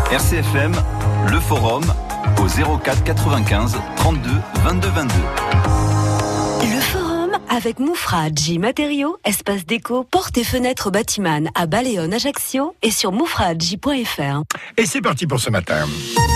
RCFM, le forum, au 04 95 32 22 22. Le forum avec Moufra J Matériaux, espace déco, portes et fenêtres bâtiment à Baléone, Ajaccio et sur moufradj.fr. Et c'est parti pour ce matin.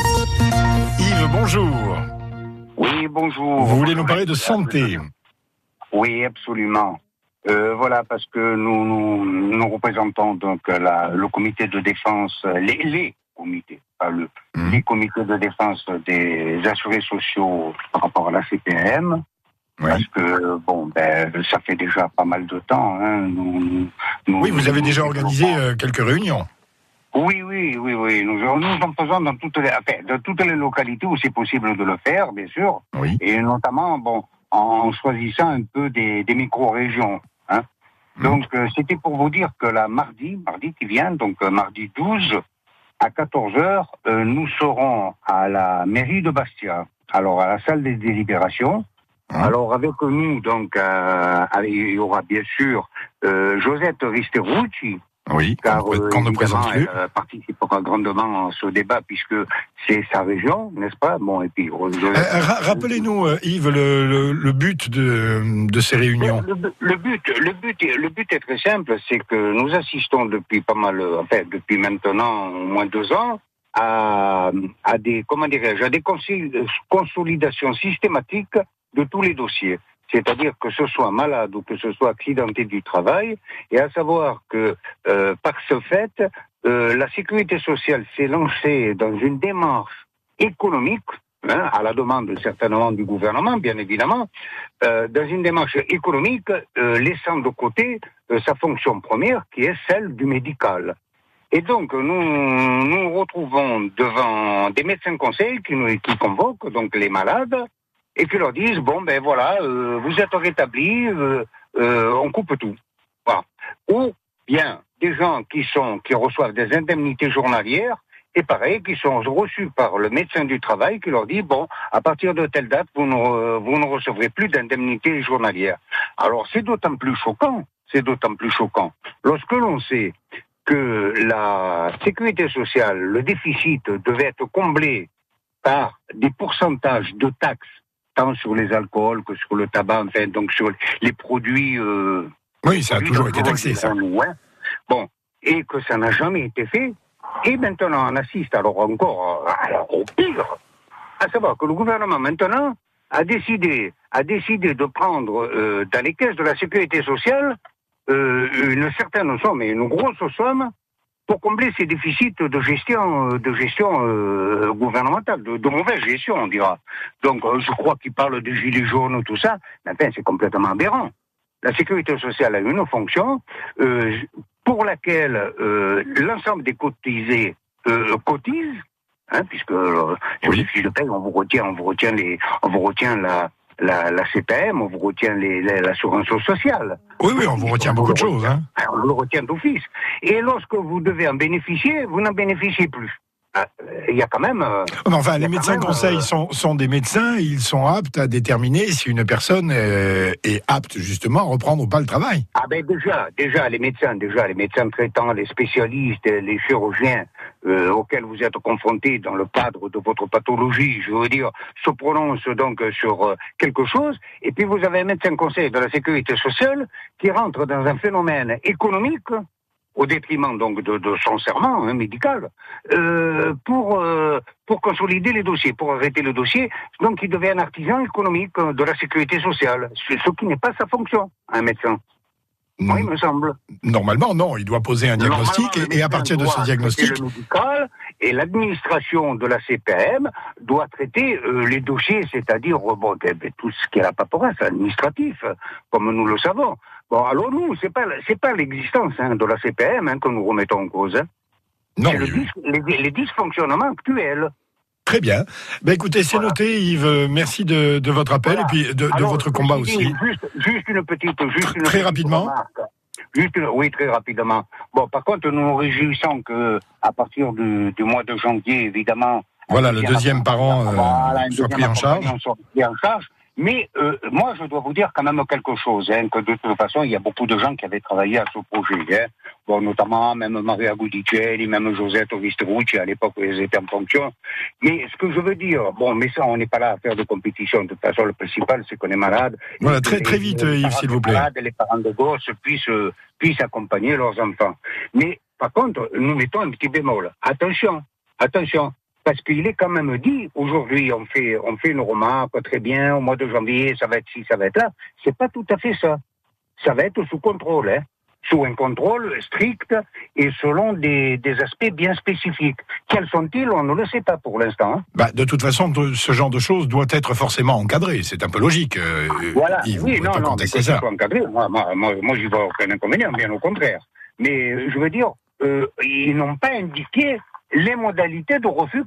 Yves, bonjour. Oui, bonjour. Vous voulez nous parler de santé? Oui, absolument. Voilà, parce que nous représentons donc le comité de défense, les comités, pas les comités de défense des assurés sociaux par rapport à la CPAM. Oui. Parce que, ça fait déjà pas mal de temps. Hein, oui, vous avez déjà organisé quelques réunions. Oui. Nous en faisons dans toutes les localités où c'est possible de le faire, bien sûr. Oui. Et notamment, en choisissant un peu des micro-régions. Hein. Donc, c'était pour vous dire que mardi qui vient, donc mardi 12, à 14h, nous serons à la mairie de Bastia. Alors, à la salle des délibérations. Alors, avec nous, donc, il y aura bien sûr Josette Risterucci. Oui, car qu'on ne présente plus. Elle participera grandement à ce débat puisque c'est sa région, n'est-ce pas? Bon, et puis rappelez-nous, Yves, le but de ces réunions. Le but est très simple, c'est que nous assistons depuis depuis maintenant au moins 2 ans à des consolidations systématiques de tous les dossiers. C'est-à-dire que ce soit malade ou que ce soit accidenté du travail, et à savoir que par ce fait, la sécurité sociale s'est lancée dans une démarche économique, à la demande certainement du gouvernement, bien évidemment, dans une démarche économique, laissant de côté sa fonction première, qui est celle du médical. Et donc, nous retrouvons devant des médecins conseils qui convoquent donc les malades, et qui leur disent, vous êtes rétablis, on coupe tout. Voilà. Ou bien des gens qui reçoivent des indemnités journalières, et pareil, qui sont reçus par le médecin du travail, qui leur dit, à partir de telle date, vous ne recevrez plus d'indemnités journalières. Alors, c'est d'autant plus choquant, lorsque l'on sait que la sécurité sociale, le déficit devait être comblé par des pourcentages de taxes, tant sur les alcools que sur le tabac, donc sur les produits... oui, ça a toujours été taxé, ça. Et que ça n'a jamais été fait. Et maintenant, on assiste alors au pire, à savoir que le gouvernement, maintenant, a décidé de prendre dans les caisses de la sécurité sociale une certaine somme, et une grosse somme, pour combler ces déficits de gestion gouvernementale, de mauvaise gestion, on dira. Donc, je crois qu'il parle des gilets jaunes, tout ça, mais c'est complètement aberrant. La sécurité sociale a une fonction pour laquelle l'ensemble des cotisés cotisent, puisque sur les fiches de paie, on vous retient la CPM, on vous retient l'assurance sociale. Oui, on vous retient beaucoup de choses. On le retient d'office. Et lorsque vous devez en bénéficier, vous n'en bénéficiez plus. Il y a quand même... les médecins conseils sont des médecins, ils sont aptes à déterminer si une personne est apte justement à reprendre ou pas le travail. Déjà les médecins traitants, les spécialistes, les chirurgiens auxquels vous êtes confrontés dans le cadre de votre pathologie, je veux dire, se prononcent donc sur quelque chose, et puis vous avez un médecin conseil de la sécurité sociale qui rentre dans un phénomène économique, au détriment donc de son serment médical, pour consolider les dossiers, pour arrêter le dossier. Donc il devient un artisan économique de la sécurité sociale, ce qui n'est pas sa fonction, un médecin. Oui, il me semble. Normalement, non. Il doit poser un diagnostic et à partir de ce diagnostic... Le médical et l'administration de la CPM doit traiter les dossiers, c'est-à-dire tout ce qui est la paperasse administratif, comme nous le savons. Alors nous, c'est pas l'existence de la CPM que nous remettons en cause. Non, c'est les dysfonctionnements actuels. Très bien. Écoutez, c'est noté, Yves. Merci de votre appel et puis de votre combat aussi. Juste une petite très rapidement. Oui, très rapidement. Par contre, nous nous réjouissons que à partir du mois de janvier, évidemment. Voilà, le deuxième parent soit pris en charge. Mais moi, je dois vous dire quand même quelque chose, que de toute façon, il y a beaucoup de gens qui avaient travaillé à ce projet. Bon, notamment même Maria Gudicelli, même Josette Risterucci à l'époque où ils étaient en fonction. Mais ce que je veux dire, bon, mais ça, on n'est pas là à faire de compétition. De toute façon, le principal, c'est qu'on est malade. Voilà, très vite, Yves, s'il vous plaît. Les parents de gosses puissent accompagner leurs enfants. Mais par contre, nous mettons un petit bémol. Attention. Parce qu'il est quand même dit, aujourd'hui, on fait une remarque, très bien, au mois de janvier, ça va être ci, ça va être là. C'est pas tout à fait ça. Ça va être sous contrôle, sous un contrôle strict et selon des aspects bien spécifiques. Quels sont-ils? On ne le sait pas pour l'instant. De toute façon, ce genre de choses doit être forcément encadré. C'est un peu logique. Voilà. Yves, oui, non, mais c'est ça. encadré. Moi, j'y vois aucun inconvénient, bien au contraire. Mais je veux dire, ils n'ont pas indiqué les modalités de refus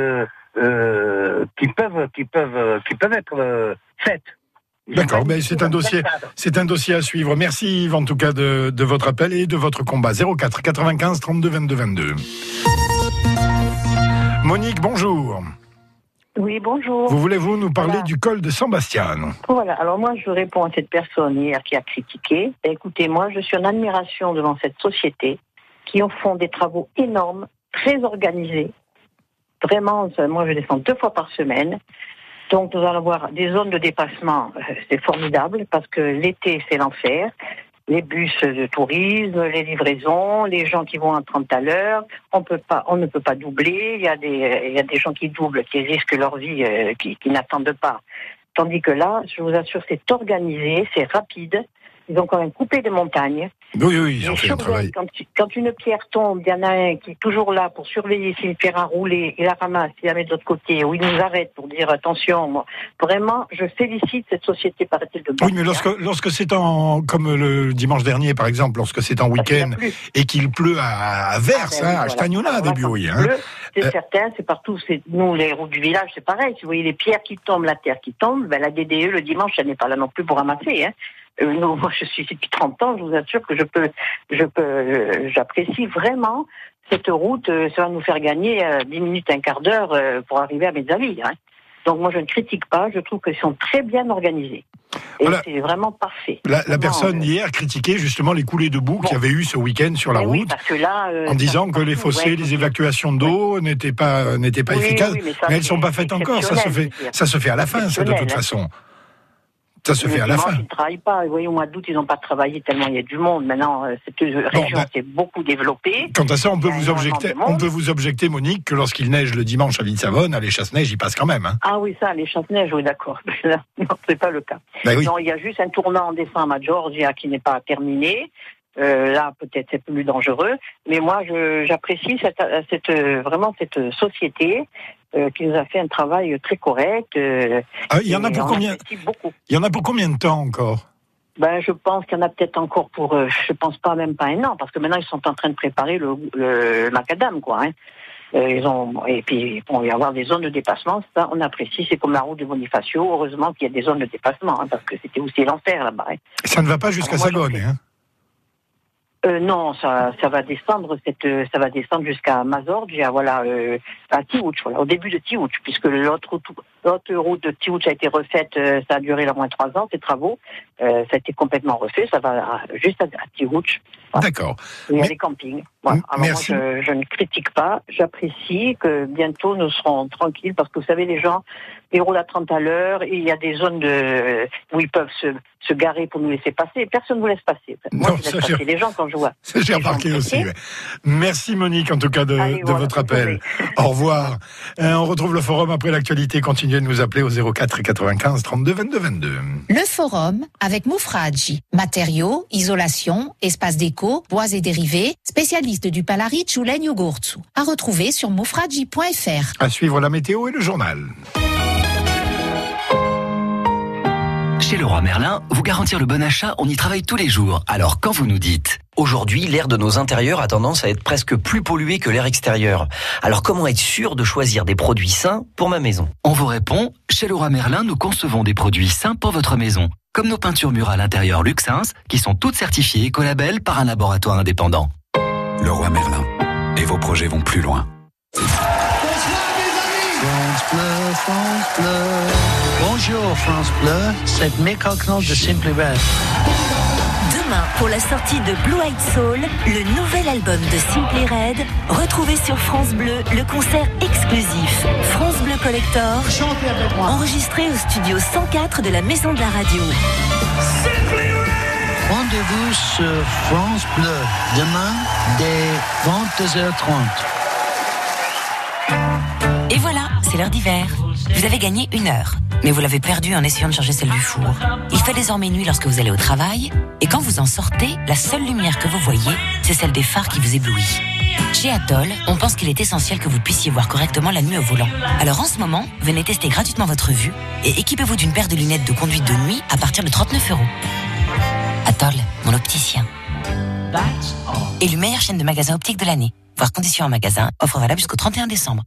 qui peuvent être faites. D'accord, mais c'est un dossier à suivre. Merci Yves en tout cas de votre appel et de votre combat. 04 95 32 22 22. Monique, bonjour. Oui, bonjour. Voulez-vous nous parler du col de San Bastiano? Voilà, alors moi je réponds à cette personne hier qui a critiqué. Écoutez, moi je suis en admiration devant cette société qui font des travaux énormes, très organisés. Vraiment, moi je descends 2 fois par semaine. Donc nous allons avoir des zones de dépassement, c'est formidable parce que l'été c'est l'enfer. Les bus de tourisme, les livraisons, les gens qui vont à 30 à l'heure, on ne peut pas doubler. Il y a des gens qui doublent, qui risquent leur vie, qui n'attendent pas. Tandis que là, je vous assure, c'est organisé, c'est rapide. Ils ont quand même coupé des montagnes. Oui, ils ont fait un travail. Quand une pierre tombe, il y en a un qui est toujours là pour surveiller si une pierre a roulé, il la ramasse, il la met de l'autre côté, ou il nous arrête pour dire attention. Moi, vraiment, je félicite cette société, paraît-il, de Oui, mais lorsque c'est comme le dimanche dernier, par exemple, lorsque c'est en week-end et qu'il pleut à Verse, à Stagnola, début, oui. C'est certain, c'est partout. Nous, les routes du village, c'est pareil. Si vous voyez les pierres qui tombent, la terre qui tombe, la DDE, le dimanche, elle n'est pas là non plus pour ramasser, moi, je suis ici depuis 30 ans, je vous assure que j'apprécie vraiment cette route. Ça va nous faire gagner 10 minutes, un quart d'heure pour arriver à Mezzaville. Donc moi, je ne critique pas, je trouve qu'ils sont très bien organisés. Et c'est vraiment parfait. La personne hier critiquait justement les coulées de boue qu'il y avait eu ce week-end sur la route, oui, parce que là, en disant que les fossés, les évacuations d'eau n'étaient pas efficaces, mais elles ne sont pas faites encore. Ça se fait à la fin, ça, de toute façon. Ça se fait à la fin. Ils ne travaillent pas. Vous voyez, au mois d'août, ils n'ont pas travaillé tellement il y a du monde. Maintenant, cette région s'est beaucoup développée. Quant à ça, on peut vous objecter, Monique, que lorsqu'il neige le dimanche à Ville-Savonne, les chasse-neige, ils passent quand même. Ah oui, ça, les chasse-neige, oui, d'accord. Non, c'est pas le cas. Oui. Non, il y a juste un tournant en décembre à Georgia qui n'est pas terminé. Là, peut-être c'est plus dangereux. Mais moi, j'apprécie vraiment cette société qui nous a fait un travail très correct. Il y en a pour combien? Il y en a pour combien de temps encore? Je pense qu'il y en a peut-être encore pour, je pense même pas 1 an, parce que maintenant ils sont en train de préparer le macadam, quoi. Et puis il va y avoir des zones de dépassement. Ça, on apprécie. C'est comme la route de Bonifacio. Heureusement qu'il y a des zones de dépassement, parce que c'était aussi l'enfer là-bas. Ça ne va pas jusqu'à Sagone, non, ça va descendre jusqu'à Mazorgia, à Tiouch, au début de Tiouch, puisque l'autre route de Tiouch a été refaite, ça a duré au moins 3 ans, ces travaux, ça a été complètement refait, ça va juste à Tiouch. Voilà. D'accord. Il y a des campings. Voilà. Alors merci. Moi, je ne critique pas, j'apprécie que bientôt nous serons tranquilles, parce que vous savez, les gens, ils roulent à 30 à l'heure, et il y a des zones où ils peuvent se garer pour nous laisser passer, personne ne vous laisse passer. Moi, je laisse passer les gens quand je vois. Ça, j'ai remarqué aussi. Ouais. Merci Monique, en tout cas, de votre appel. Au revoir. On retrouve le forum après l'actualité. Continuez de nous appeler au 04 95 32 22 22. Le forum avec Moufradji. Matériaux, isolation, espace déco, bois et dérivés, spécialiste du Palaric ou Legno Gurtsu. À retrouver sur moufradji.fr. À suivre la météo et le journal. Chez Leroy Merlin, vous garantir le bon achat, on y travaille tous les jours. Alors quand vous nous dites « Aujourd'hui, l'air de nos intérieurs a tendance à être presque plus pollué que l'air extérieur. Alors comment être sûr de choisir des produits sains pour ma maison ?» On vous répond « Chez Leroy Merlin, nous concevons des produits sains pour votre maison. Comme nos peintures murales intérieures Luxins, qui sont toutes certifiées Écolabel par un laboratoire indépendant. » Leroy Merlin. Et vos projets vont plus loin. Bonsoir mes amis. France Bleu. Bonjour France Bleu, c'est Mick Hucknall de Simply Red. Demain, pour la sortie de Blue Eyed Soul, le nouvel album de Simply Red, retrouvez sur France Bleu le concert exclusif France Bleu Collector, enregistré au studio 104 de la Maison de la Radio. Rendez-vous sur France Bleu, demain, dès 22h30. Et voilà, c'est l'heure d'hiver. Vous avez gagné 1 heure, mais vous l'avez perdue en essayant de charger celle du four. Il fait désormais nuit lorsque vous allez au travail, et quand vous en sortez, la seule lumière que vous voyez, c'est celle des phares qui vous éblouit. Chez Atoll, on pense qu'il est essentiel que vous puissiez voir correctement la nuit au volant. Alors en ce moment, venez tester gratuitement votre vue et équipez-vous d'une paire de lunettes de conduite de nuit à partir de 39 €. Atoll, mon opticien. Élu meilleure chaîne de magasins optiques de l'année. Voir conditions en magasin, offre valable jusqu'au 31 décembre.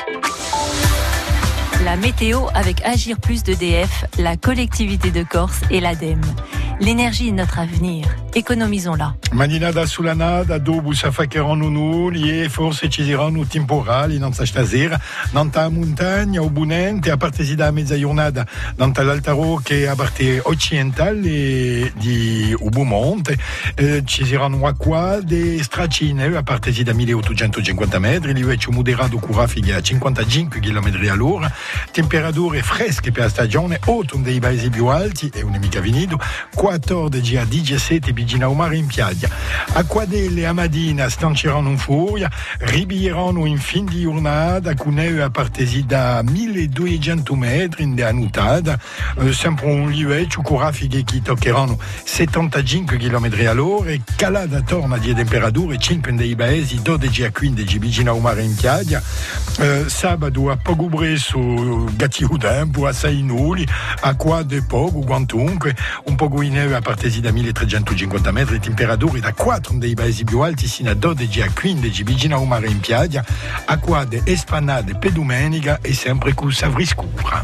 La météo avec Agir Plus d'EDF, la collectivité de Corse et l'ADEME. L'énergie est notre avenir. Économisons-la. Maninada sulanada, dobu safakeranunu, lie forse ci saranno temporali non stasera, nanta montagna o bunente, a partesi da mezza giornata, nanta l'altaro che a parte occidentale di Ubumonte, ci saranno acqua de stracine a partesi da 1850 metri, livello moderato con raffiche a 55 km/h, temperature fresche per la stagione, autunno dei paesi più alti e un'emica venido, 14 a 17 vicino al mare in piaggia. Acquadelle a Madina stanceranno in furia, ribieranno in fin di giornata con neve a partesi da 1200 metri in annutata, sempre un livello con raffiche che toccheranno 75 km/h e calata attorno di temperature 5 dei paesi 12 a 15 vicino al mare in piaggia. Sabato a poco presso gatti tempo a 6 nulli, acqua de poco quantunque, un poco in neve a partesi da 1350 metri, temperature da 4 dei paesi più alti sino a 12 a 15 vicino al mare in piaggia, acquade e spannate per domenica e sempre con savriscura.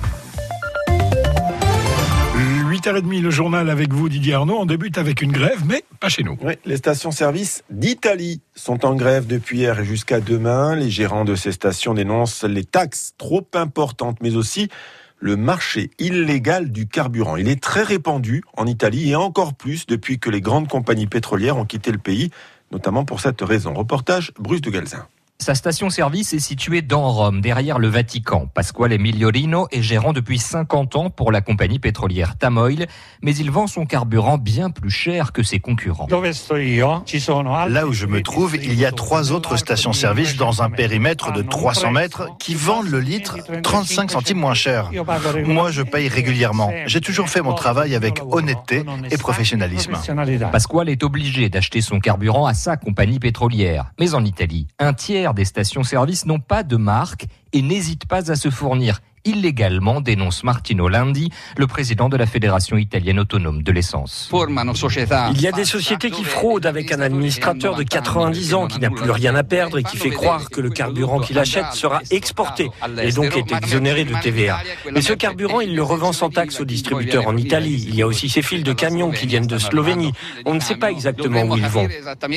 8h30, le journal avec vous Didier Arnaud. On débute avec une grève, mais pas chez nous. Oui, les stations-service d'Italie sont en grève depuis hier et jusqu'à demain. Les gérants de ces stations dénoncent les taxes trop importantes, mais aussi le marché illégal du carburant. Il est très répandu en Italie et encore plus depuis que les grandes compagnies pétrolières ont quitté le pays, notamment pour cette raison. Reportage Bruce de Galzin. Sa station-service est située dans Rome, derrière le Vatican. Pasquale Migliorino est gérant depuis 50 ans pour la compagnie pétrolière Tamoil, mais il vend son carburant bien plus cher que ses concurrents. Là où je me trouve, il y a 3 autres stations-service dans un périmètre de 300 mètres qui vendent le litre 35 centimes moins cher. Moi, je paye régulièrement. J'ai toujours fait mon travail avec honnêteté et professionnalisme. Pasquale est obligé d'acheter son carburant à sa compagnie pétrolière. Mais en Italie, un tiers des stations-service n'ont pas de marque et n'hésitent pas à se fournir illégalement, dénonce Martino Landi, le président de la Fédération italienne autonome de l'essence. Il y a des sociétés qui fraudent avec un administrateur de 90 ans qui n'a plus rien à perdre et qui fait croire que le carburant qu'il achète sera exporté et donc est exonéré de TVA. Mais ce carburant, il le revend sans taxe aux distributeurs en Italie. Il y a aussi ces fils de camions qui viennent de Slovénie. On ne sait pas exactement où ils vont.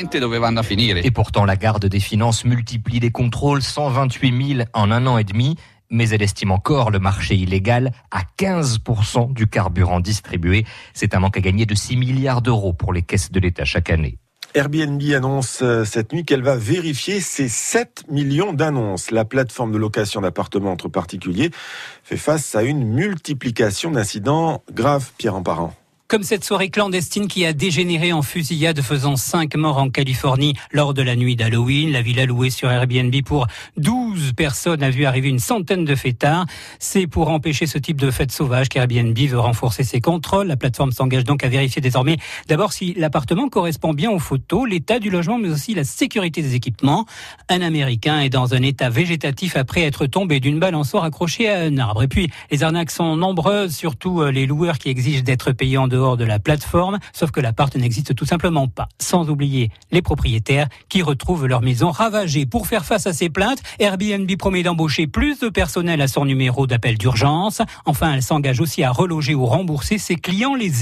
Et pourtant, la garde des finances multiplie les contrôles, 128 000 en 1 an et demi. Mais elle estime encore le marché illégal à 15% du carburant distribué. C'est un manque à gagner de 6 milliards d'euros pour les caisses de l'État chaque année. Airbnb annonce cette nuit qu'elle va vérifier ses 7 millions d'annonces. La plateforme de location d'appartements entre particuliers fait face à une multiplication d'incidents graves. Pierre Emparent. Comme cette soirée clandestine qui a dégénéré en fusillade faisant 5 morts en Californie lors de la nuit d'Halloween. La villa louée sur Airbnb pour 12 personnes a vu arriver une centaine de fêtards. C'est pour empêcher ce type de fête sauvage qu'Airbnb veut renforcer ses contrôles. La plateforme s'engage donc à vérifier désormais d'abord si l'appartement correspond bien aux photos, l'état du logement, mais aussi la sécurité des équipements. Un Américain est dans un état végétatif après être tombé d'une balançoire accrochée à un arbre. Et puis, les arnaques sont nombreuses, surtout les loueurs qui exigent d'être payés en dehors de la plateforme, sauf que l'appart n'existe tout simplement pas. Sans oublier les propriétaires qui retrouvent leur maison ravagée. Pour faire face à ces plaintes, Airbnb promet d'embaucher plus de personnel à son numéro d'appel d'urgence. Enfin, elle s'engage aussi à reloger ou rembourser ses clients lésés.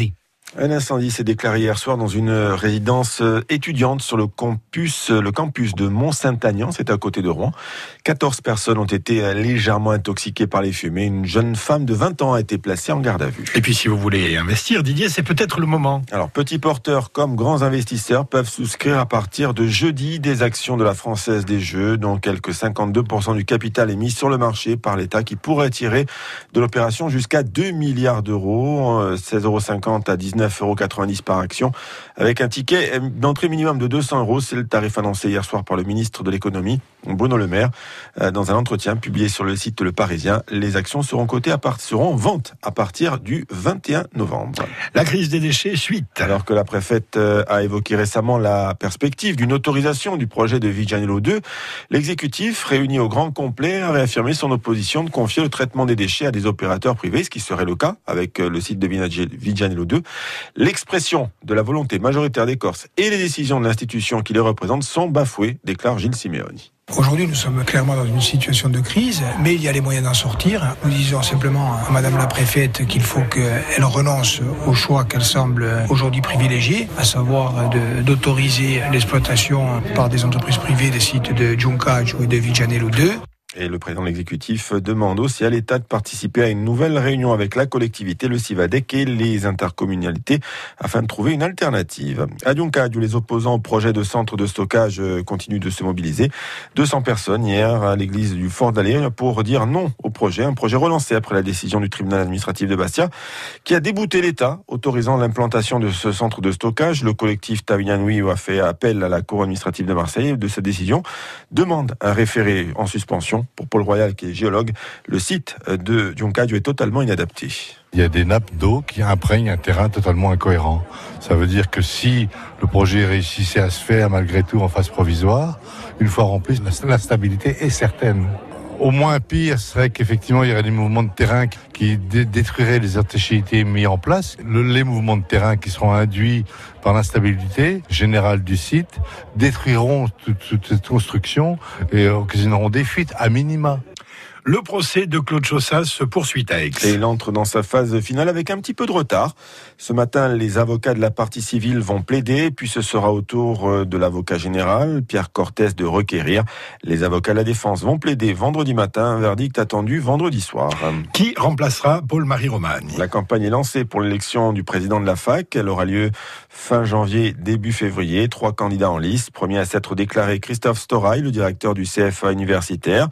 Un incendie s'est déclaré hier soir dans une résidence étudiante sur le campus de Mont-Saint-Aignan, c'est à côté de Rouen. 14 personnes ont été légèrement intoxiquées par les fumées. Une jeune femme de 20 ans a été placée en garde à vue. Et puis si vous voulez investir, Didier, c'est peut-être le moment. Alors, petits porteurs comme grands investisseurs peuvent souscrire à partir de jeudi des actions de la Française des Jeux, dont quelques 52% du capital est mis sur le marché par l'État qui pourrait tirer de l'opération jusqu'à 2 milliards d'euros, 16,50 à 19,90 € par action, avec un ticket d'entrée minimum de 200 €. C'est le tarif annoncé hier soir par le ministre de l'économie, Bruno Le Maire. Dans un entretien publié sur le site Le Parisien, les actions seront en vente à partir du 21 novembre. La crise des déchets, suite. Alors que la préfète a évoqué récemment la perspective d'une autorisation du projet de Viggianello 2, l'exécutif, réuni au grand complet, a réaffirmé son opposition de confier le traitement des déchets à des opérateurs privés, ce qui serait le cas avec le site de Viggianello 2. L'expression de la volonté majoritaire des Corses et les décisions de l'institution qui les représente sont bafouées, déclare Gilles Simeoni. Aujourd'hui, nous sommes clairement dans une situation de crise, mais il y a les moyens d'en sortir. Nous disons simplement à Madame la Préfète qu'il faut qu'elle renonce au choix qu'elle semble aujourd'hui privilégier, à savoir d'autoriser l'exploitation par des entreprises privées des sites de Giuncaggio et de Viggianello 2. Et le président de l'exécutif demande aussi à l'État de participer à une nouvelle réunion avec la collectivité, le Civadec et les intercommunalités afin de trouver une alternative. À Giuncaggio, les opposants au projet de centre de stockage continuent de se mobiliser. 200 personnes hier à l'église du Fort d'Allée pour dire non au projet. Un projet relancé après la décision du tribunal administratif de Bastia qui a débouté l'État, autorisant l'implantation de ce centre de stockage. Le collectif Tavignanoui a fait appel à la Cour administrative de Marseille de cette décision, demande un référé en suspension. Pour Paul Royal, qui est géologue, le site de Giuncaggio est totalement inadapté. Il y a des nappes d'eau qui imprègnent un terrain totalement incohérent. Ça veut dire que si le projet réussissait à se faire malgré tout en phase provisoire, une fois rempli, l'instabilité est certaine. Au moins pire serait qu'effectivement il y aurait des mouvements de terrain qui détruiraient les étanchéités mises en place. Les mouvements de terrain qui seront induits par l'instabilité générale du site détruiront toute cette construction et occasionneront des fuites à minima. Le procès de Claude Chaussaz se poursuit à Aix. Et il entre dans sa phase finale avec un petit peu de retard. Ce matin, les avocats de la partie civile vont plaider, puis ce sera au tour de l'avocat général, Pierre Cortés, de requérir. Les avocats de la défense vont plaider vendredi matin, un verdict attendu vendredi soir. Qui remplacera Paul-Marie Romagne ? La campagne est lancée pour l'élection du président de la fac. Elle aura lieu fin janvier, début février. 3 candidats en lice. Premier à s'être déclaré, Christophe Storail, le directeur du CFA universitaire.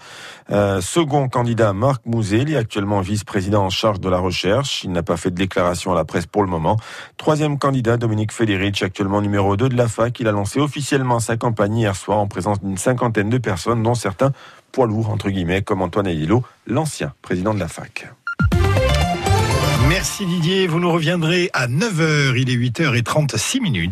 Second candidat, Marc Mouzet, il est actuellement vice-président en charge de la recherche. Il n'a pas fait de déclaration à la presse pour le moment. Troisième candidat, Dominique Federici, actuellement numéro 2 de la fac. Il a lancé officiellement sa campagne hier soir en présence d'une 50aine de personnes, dont certains poids lourds, entre guillemets, comme Antoine Aillo, l'ancien président de la fac. Merci Didier, vous nous reviendrez à 9h, il est 8h36.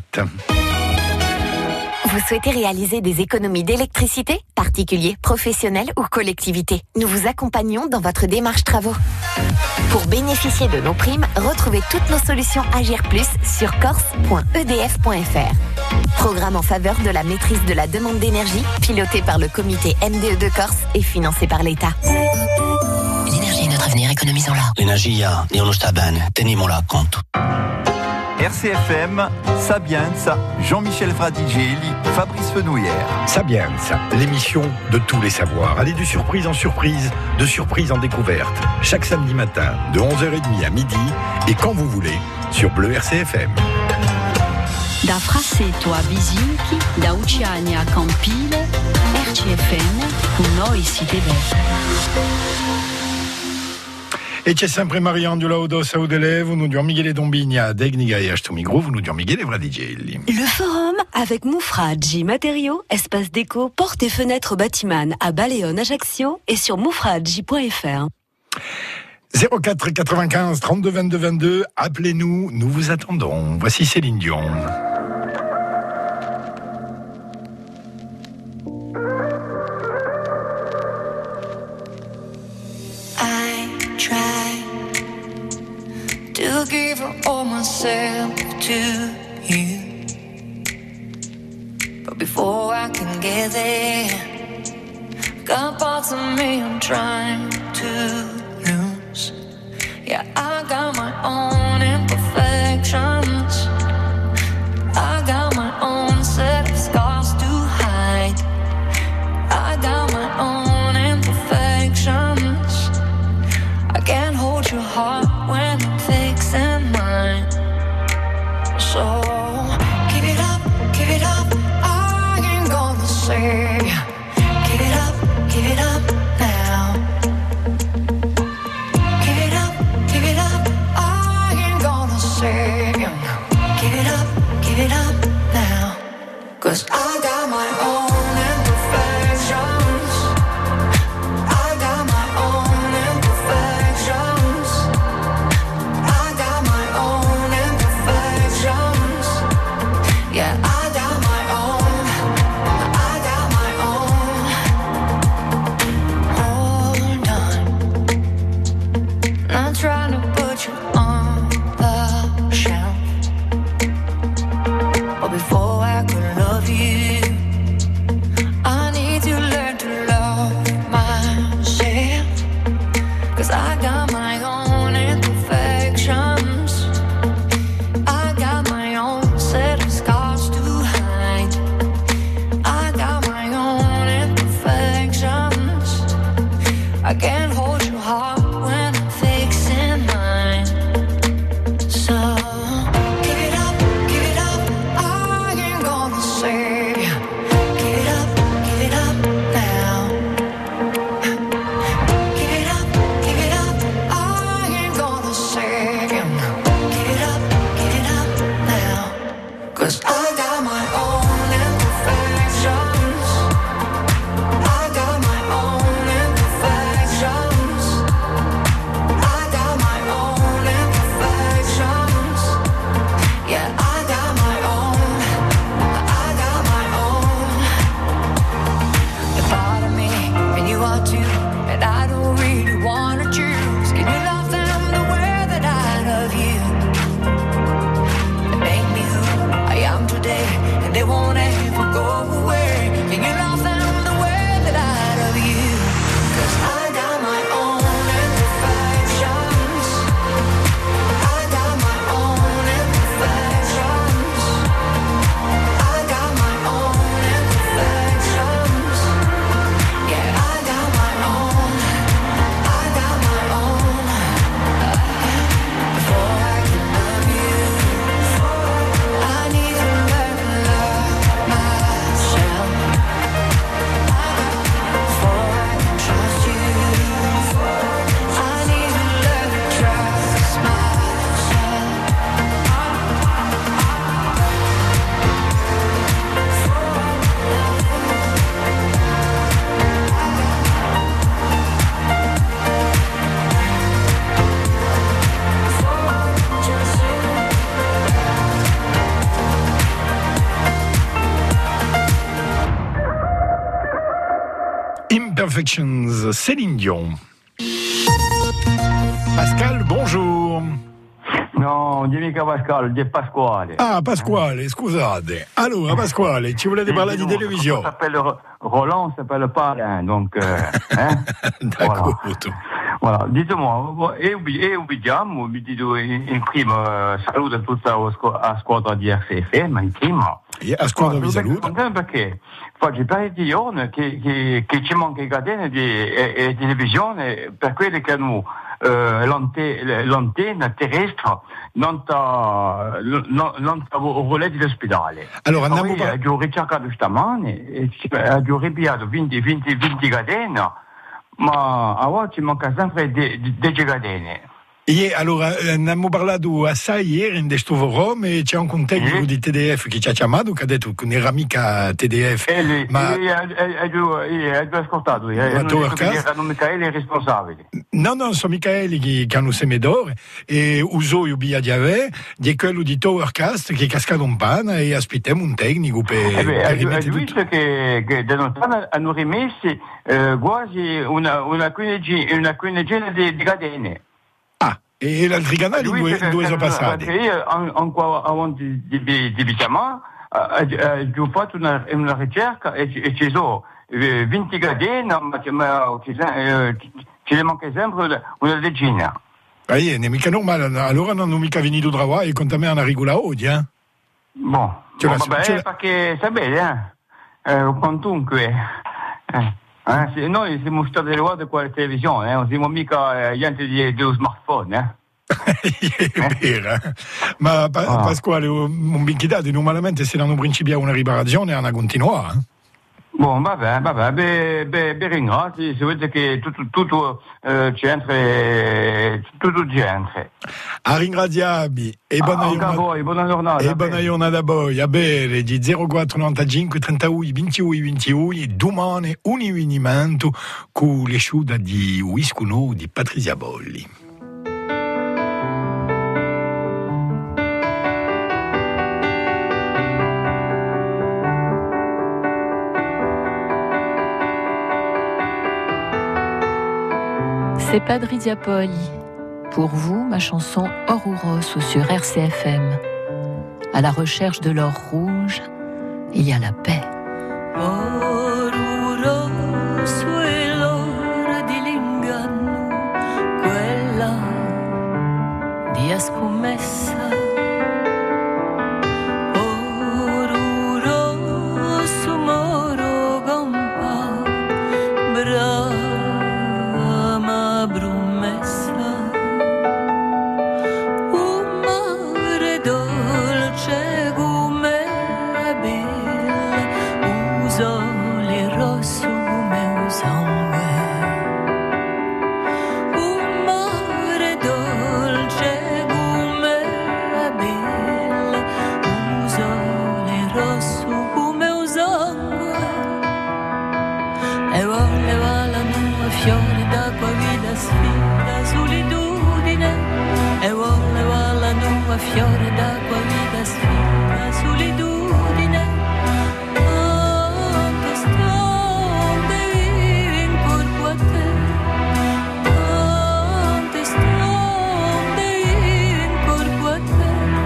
Vous souhaitez réaliser des économies d'électricité, particuliers, professionnels ou collectivités? Nous vous accompagnons dans votre démarche travaux. Pour bénéficier de nos primes, retrouvez toutes nos solutions Agir Plus sur corse.edf.fr. Programme en faveur de la maîtrise de la demande d'énergie, piloté par le comité MDE de Corse et financé par l'État. L'énergie est notre avenir, économisons-la. L'energia non lo sta bene, teniamola conto. RCFM, Sapienza, Jean-Michel Fradigelli, Fabrice Fenouillère. Sapienza, l'émission de tous les savoirs. Allez de surprise en surprise, de surprise en découverte. Chaque samedi matin, de 11h30 à midi, et quand vous voulez, sur Bleu RCFM. Da Frassetto a Bisinchi, da Uciani a Campile, RCFM, con noi siete bene. E c'è sempre Marianne Laudo Saudele, vous nous dites Miguel Dombigna, Degniga et Ashto Migro, vous nous dites Miguel Vradigelli. Le forum avec Moufradji Matériaux, espace déco, portes et fenêtres Batiman à Baleone, Ajaccio et sur moufradji.fr. 04 95 32 22 22, appelez-nous, nous vous attendons. Voici Céline Dion. To give all myself to you, but before I can get there, got parts of me I'm trying to lose. Yeah, I got my own imperfections. So give it up, I ain't gonna say. Give it up now. Give it up, I ain't gonna say. Give it up now. 'Cause I got my own imperfections. I got my own imperfections. I got my own imperfections. Yeah, I got my own. I got my own. Hold on. Not trying to put you on the shelf. But before I could love you, I need to learn to love myself. 'Cause I got my own imperfections. I got my own set of scars to hide. I got my own imperfections. I can't hold your heart when I'm fixing mine. So give it up, I ain't gonna say. Give it up now. Give it up, I ain't gonna say. Give it up now. 'Cause I got my own imperfections. I got my own imperfections. I got my own imperfections. Yeah, I got my own. I got my own. You're part of me, and you are too. And I don't really wanna choose. Can you love them the way that I love you? They make me who I am today, and they won't ever go away. Can you love them the way that I love you? 'Cause I got my own imperfections. I got my own imperfections. I got my own imperfections. Yeah, I got my own. I got my own. Before I can love you, I need to learn to love myself. Before I can trust you, I need to learn to trust myself. Imperfections, Céline Dion. Pascal, bonjour. No, dimmi mica Pascal, di Pasquale. Ah, Pasquale, scusate. Allora, Pasquale, ci volete parlare di televisione? Roland s'appelle pas Alain, donc... D'accord. Voilà, dites-moi, e ubbidiamo, vi dico in prima saluto a tutta la squadra di RCFM, in prima. A squadra vi saluta. Perché faccio parecchi giorni che ci manca catene di televisione per quelli che hanno l'antenna terrestre non volete l'ospedale. Allora andiamo ho ricercato stamane e ho ripiato 20 catene, ma a volte ci manca sempre 10 catene. Allora, abbiamo parlato assai ieri in questo forum e c'è anche un tecnico di TDF che ci ha chiamato che ha detto che non era mica TDF. Ma hai ascoltato, erano Michele i responsabili. No, sono Michele che hanno semedore e usò il via di avere di quello di Towercast che è cascato un pana e aspettiamo un tecnico per rimettere tutto. Visto che da lontano hanno rimesso quasi una quindicina di catene. E l'altro canale dove sono passati? Io ancora avanti di chiamare ho fatto una ricerca e ci sono 20 catene, ma ci ne manca sempre una decina. Non è mica normale, allora non è mica venuto da qua e conta me una regola oggi, eh? Boh, perché sai bene, quantunque... noi siamo stati arrivati con la televisione, non siamo mica gente dello smartphone, È vero. Ma Pasquale, un bicchiere di normalmente se non principia una riparazione, hanno continuato. Bon, vabbè, ringrazio, si vede che tutto c'entra. A ringraziarvi e buona giornata. E buona giornata a voi. A bere di 0495 31 21 21 domani un avvenimento con l'esciuta di Wiscuno di Patrizia Bolli. C'est Patrizia Bolli. Pour vous, ma chanson Ouros sur RCFM. À la recherche de l'or rouge, il y a la paix. Rosso è l'ora dell'inganno, quella via scommessa. Oro rosso moro gompa, brama brumessa. Un mare dolce come belle, usole rosso come sangue. Un mare dolce come belle, usole rosso come sangue. E voleva la nuova fiore d'acqua vita sfida solitudine. E voleva la nuova fiore d'acqua vita sfida solitudine. Quanto stronde in corpo a te, quante stronde in corpo a te.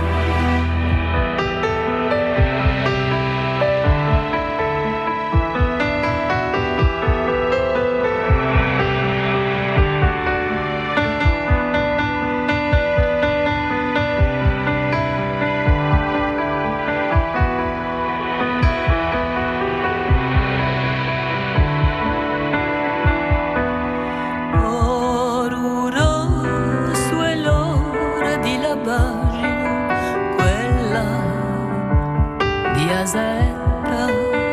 Oro rosso è l'ora di Labagino, quella di Asaetta.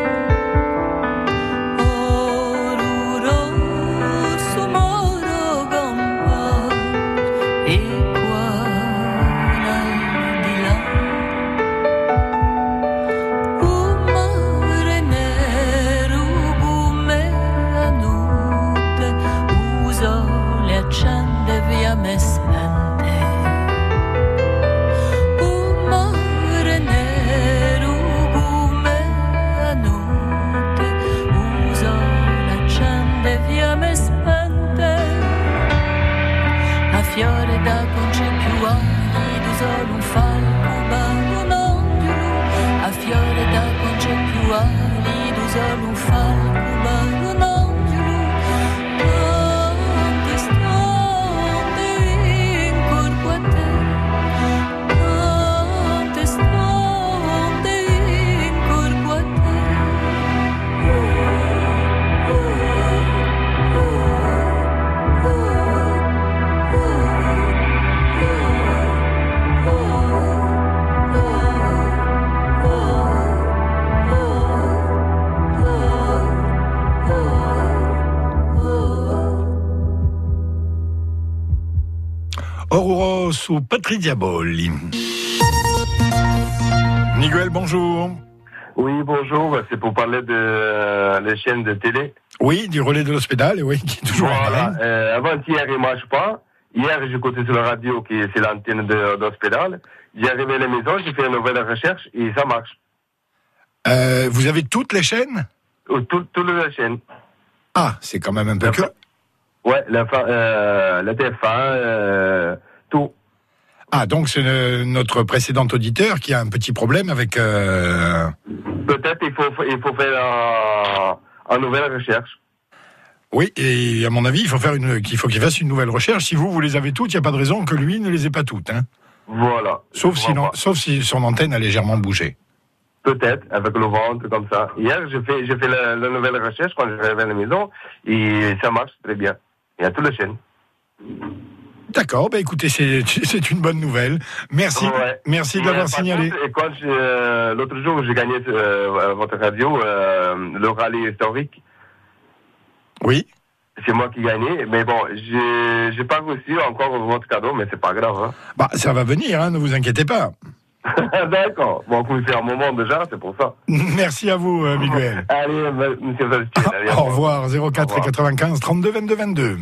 Oro rosso moro gompa e qua di là. Un mare nero come la notte, uso le accende via me spente. Un mare nero come la notte, uso le accende via me spente. A fiore da conce più arido, solo un falco bago un angelo. A fiore da conce più arido, solo un falco bago un angelo. Quante stronde in corpo a te, quante stronde in corpo a te. Oro su Patrizia Bolli. Miguel, bonjour. Oui, bonjour, c'est pour parler de les chaînes de télé. Oui, du relais de l'hôpital, oui, qui est toujours en Voilà, ligne. avant-hier, il ne marche pas. Hier, j'écoutais sur la radio, c'est l'antenne de l'hôpital. J'ai arrivé à la maison, j'ai fait une nouvelle recherche et ça marche. Vous avez toutes les chaînes? Toutes les chaînes. Ah, c'est quand même un peu que... Ouais, la TF1, tout. Ah, donc c'est notre précédent auditeur qui a un petit problème avec... Peut-être il faut faire une nouvelle recherche. Oui, et à mon avis, il faut qu'il fasse une nouvelle recherche. Si vous les avez toutes, il n'y a pas de raison que lui ne les ait pas toutes. Hein. Voilà. Sauf si son antenne a légèrement bougé. Peut-être, avec le ventre, comme ça. Hier, j'ai fait la nouvelle recherche quand je suis arrivé à la maison, et ça marche très bien. Il y a toutes les chaînes. D'accord, écoutez, c'est une bonne nouvelle. Merci, merci de l'avoir signalé. Et quand l'autre jour, j'ai gagné votre radio, le rallye historique. Oui. C'est moi qui gagnais, mais bon, j'ai pas reçu encore votre cadeau, mais c'est pas grave. Hein. Ça va venir, ne vous inquiétez pas. D'accord. Bon, vous c'est un moment déjà, c'est pour ça. Merci à vous, Miguel. Allez, monsieur Valstier. Au revoir, 04 95 32 22 22.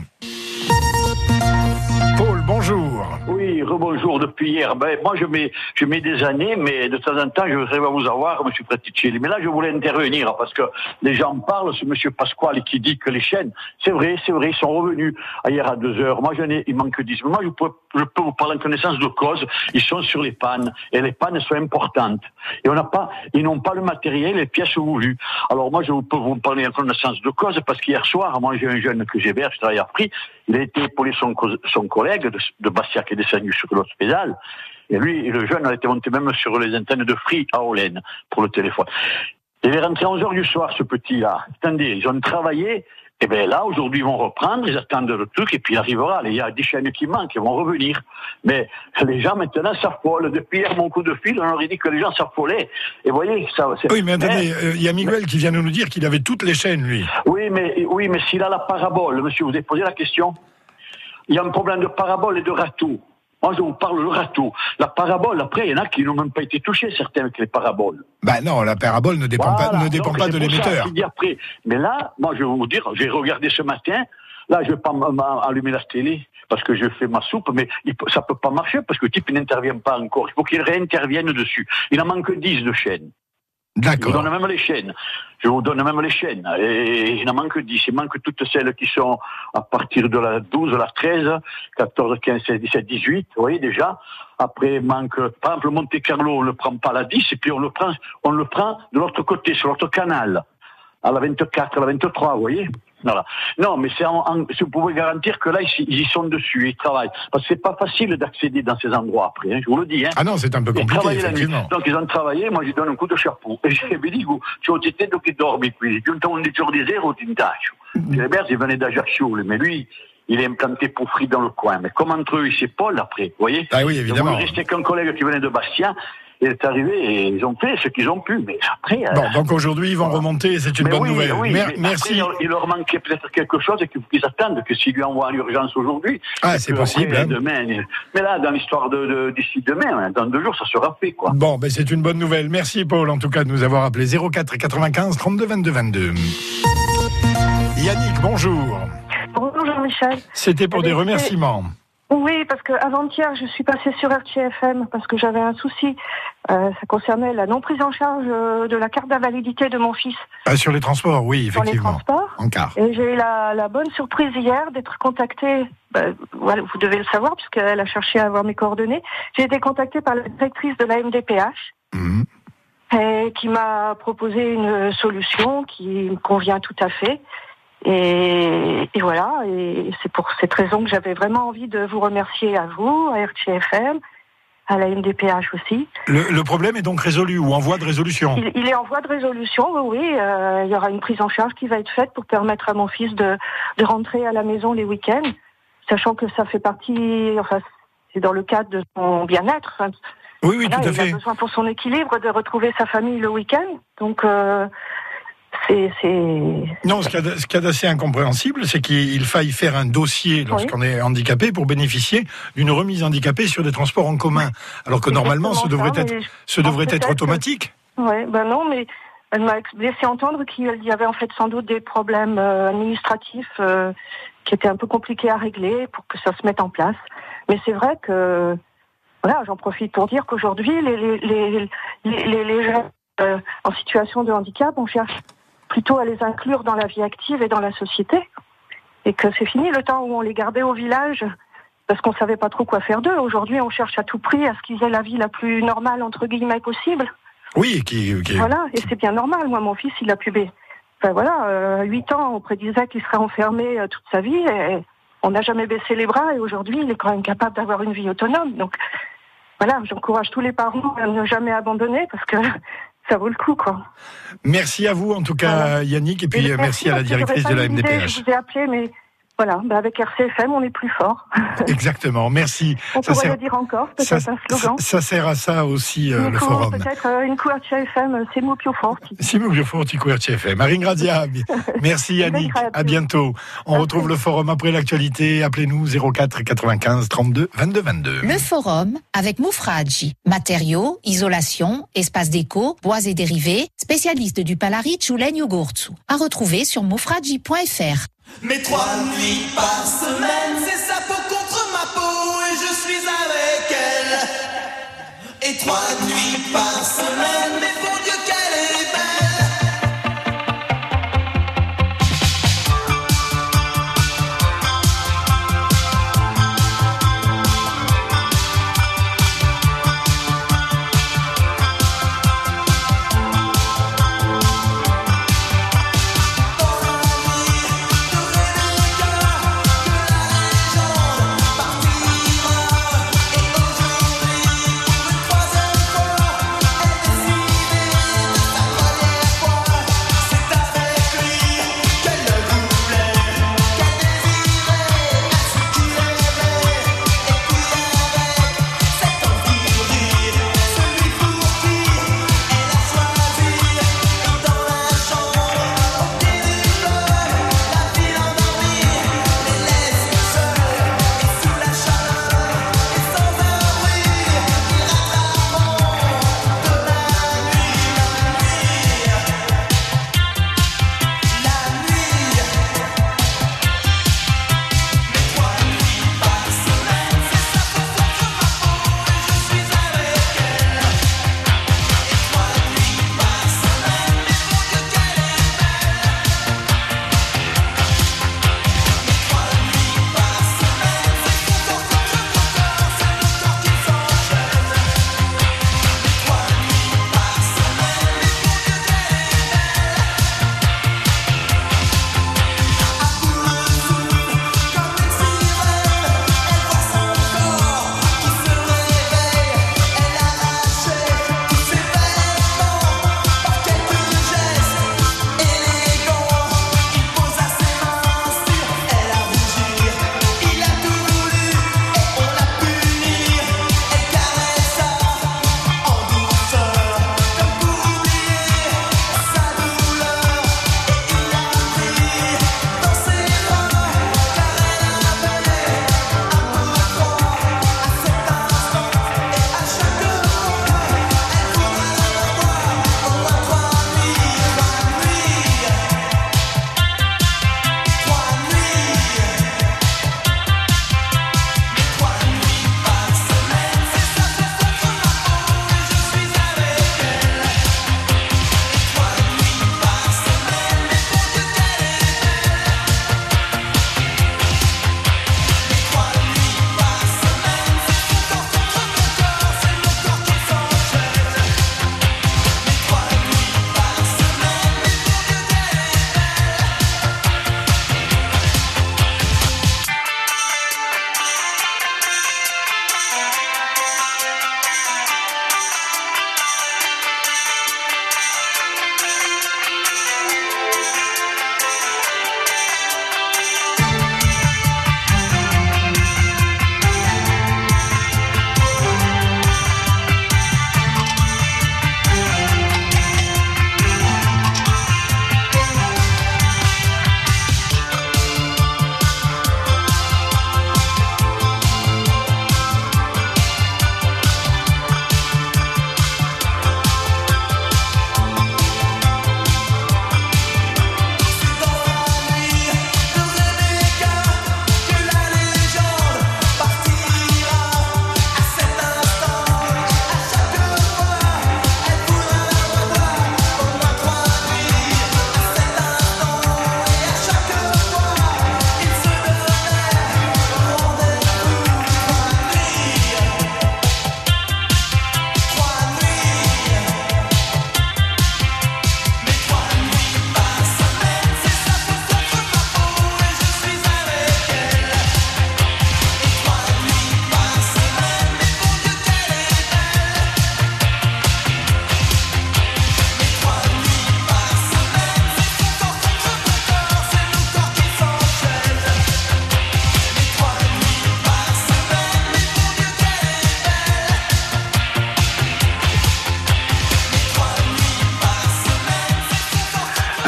Paul, bonjour. Oui, rebonjour depuis hier. Moi, je mets des années, mais de temps en temps, je voudrais vous avoir, monsieur Preticelli. Mais là, je voulais intervenir parce que les gens parlent, ce monsieur Pasquale qui dit que les chaînes, c'est vrai, ils sont revenus hier à 2h. Moi, il manque 10. Moi, je peux vous parler en connaissance de cause. Ils sont sur les pannes et les pannes sont importantes. Et ils n'ont pas le matériel, les pièces voulues. Alors moi, je peux vous parler en connaissance de cause parce qu'hier soir, moi, j'ai un jeune que j'héberge, je travaille à Free. Il a été épaulé son collègue de Bastia qui est descendu sur l'autre pédale. Et lui, le jeune, a été monté même sur les antennes de Free à Hollen pour le téléphone. Il est rentré à 11h du soir, ce petit-là. Attendez, ils ont travaillé. Et bien là, aujourd'hui, ils vont reprendre, ils attendent le truc, et puis il arrivera. Il y a des chaînes qui manquent, ils vont revenir. Mais les gens, maintenant, s'affolent. Depuis hier, mon coup de fil, on aurait dit que les gens s'affolaient. Et vous voyez, ça... Oui, mais attendez, il y a Miguel qui vient de nous dire qu'il avait toutes les chaînes, lui. Oui, mais s'il a la parabole, monsieur, vous avez posé la question. Il y a un problème de parabole et de râteau. Moi, je vous parle de râteau. La parabole, après, il y en a qui n'ont même pas été touchés, certains, avec les paraboles. Non, la parabole ne dépend pas de l'émetteur. Après. Mais là, moi, je vais vous dire, j'ai regardé ce matin, là, je ne vais pas allumer la télé, parce que je fais ma soupe, mais ça ne peut pas marcher, parce que le type n'intervient pas encore. Il faut qu'il réintervienne dessus. Il en manque 10 de chaînes. D'accord. Je vous donne même les chaînes. Et il en manque 10. Il manque toutes celles qui sont à partir de la 12, la 13, 14, 15, 16, 17, 18. Vous voyez déjà. Après, il manque, par exemple, Monte Carlo, on ne le prend pas à la 10, et puis on le prend de l'autre côté, sur l'autre canal. À la 24, à la 23, vous voyez. Voilà. Non, mais vous pouvez garantir que là, ils y sont dessus, ils travaillent. Parce que c'est pas facile d'accéder dans ces endroits après, je vous le dis. Ah non, c'est un peu compliqué, effectivement. Donc, ils ont travaillé, moi, je donne un coup de chapeau. Et j'ai dit, tu as été donc ils dorment, puis, on est sur des zéros d'une tâche. Pierre, il venait d'Ajaccio, mais lui, il est implanté pour Free dans le coin. Mais comme entre eux, il s'épaule après, vous voyez. Ah oui, évidemment. Il restait qu'un collègue qui venait de Bastia. Il est arrivé et ils ont fait ce qu'ils ont pu. Mais après. Bon, donc aujourd'hui, ils vont remonter, c'est une bonne nouvelle. Oui, merci. Après, il leur manquait peut-être quelque chose et qu'ils attendent que s'ils lui envoient en urgence aujourd'hui. Ah, c'est possible. Après, demain, mais là, dans l'histoire d'ici demain, dans 2 jours, ça sera fait, quoi. Bon, c'est une bonne nouvelle. Merci, Paul, en tout cas, de nous avoir appelé 04 95 32 22 22. Yannick, bonjour. Bonjour Jean-Michel. C'était pour des remerciements. Oui, parce que avant-hier, je suis passée sur RTFM parce que j'avais un souci. Ça concernait la non prise en charge de la carte d'invalidité de mon fils. Sur les transports, oui, effectivement. Sur les transports. En car. Et j'ai eu la bonne surprise hier d'être contactée. Voilà, vous devez le savoir puisqu'elle a cherché à avoir mes coordonnées. J'ai été contactée par la directrice de la MDPH. Et qui m'a proposé une solution qui me convient tout à fait. Et voilà, et c'est pour cette raison que j'avais vraiment envie de vous remercier à vous, à RTFM, à la MDPH aussi. Le problème est donc résolu ou en voie de résolution? Il est en voie de résolution, oui. Il y aura une prise en charge qui va être faite pour permettre à mon fils de rentrer à la maison les week-ends, sachant que ça fait partie, c'est dans le cadre de son bien-être. Oui, tout à fait. Il a besoin pour son équilibre de retrouver sa famille le week-end, donc... Non, ce qu'il y a d'assez incompréhensible, c'est qu'il faille faire un dossier lorsqu'on est handicapé pour bénéficier d'une remise handicapée sur des transports en commun. Alors que normalement, ce devrait être automatique. Oui, non, mais elle m'a laissé entendre qu'il y avait en fait sans doute des problèmes administratifs qui étaient un peu compliqués à régler pour que ça se mette en place. Mais c'est vrai que, voilà, j'en profite pour dire qu'aujourd'hui, les gens en situation de handicap, on cherche plutôt à les inclure dans la vie active et dans la société. Et que c'est fini le temps où on les gardait au village parce qu'on savait pas trop quoi faire d'eux. Aujourd'hui, on cherche à tout prix à ce qu'ils aient la vie la plus normale, entre guillemets, possible. Oui, Voilà, et c'est bien normal. Moi, mon fils, il a pu... 8 ans, on prédisait qu'il serait enfermé toute sa vie et on n'a jamais baissé les bras et aujourd'hui, il est quand même capable d'avoir une vie autonome. Donc, voilà, j'encourage tous les parents à ne jamais abandonner parce que... ça vaut le coup, quoi. Merci à vous, en tout cas, Yannick, et puis merci à la directrice de la MDPH. Je vous ai appelé, mais Voilà, avec RCFM, on est plus fort. Exactement, merci. On pourrait le dire encore, peut-être un slogan. Ça sert à ça aussi, le forum. Peut-être une couverture FM, c'est più forti. Siamo più forti couverture FM. Marine Grazia, merci Yannick, à bientôt. On retrouve le forum après l'actualité. Appelez-nous 04 95 32 22 22. Le forum avec Moufradji. Matériaux, isolation, espace déco, bois et dérivés, spécialiste du Palaric ou Legno Gorzu. À retrouver sur moufradji.fr. Mais 3 nuits par semaine, c'est sa peau contre ma peau et je suis avec elle. Et 3 nuits par semaine, mais bon Dieu qu'elle est belle. Partira et aujourd'hui pour une troisième fois, elle décide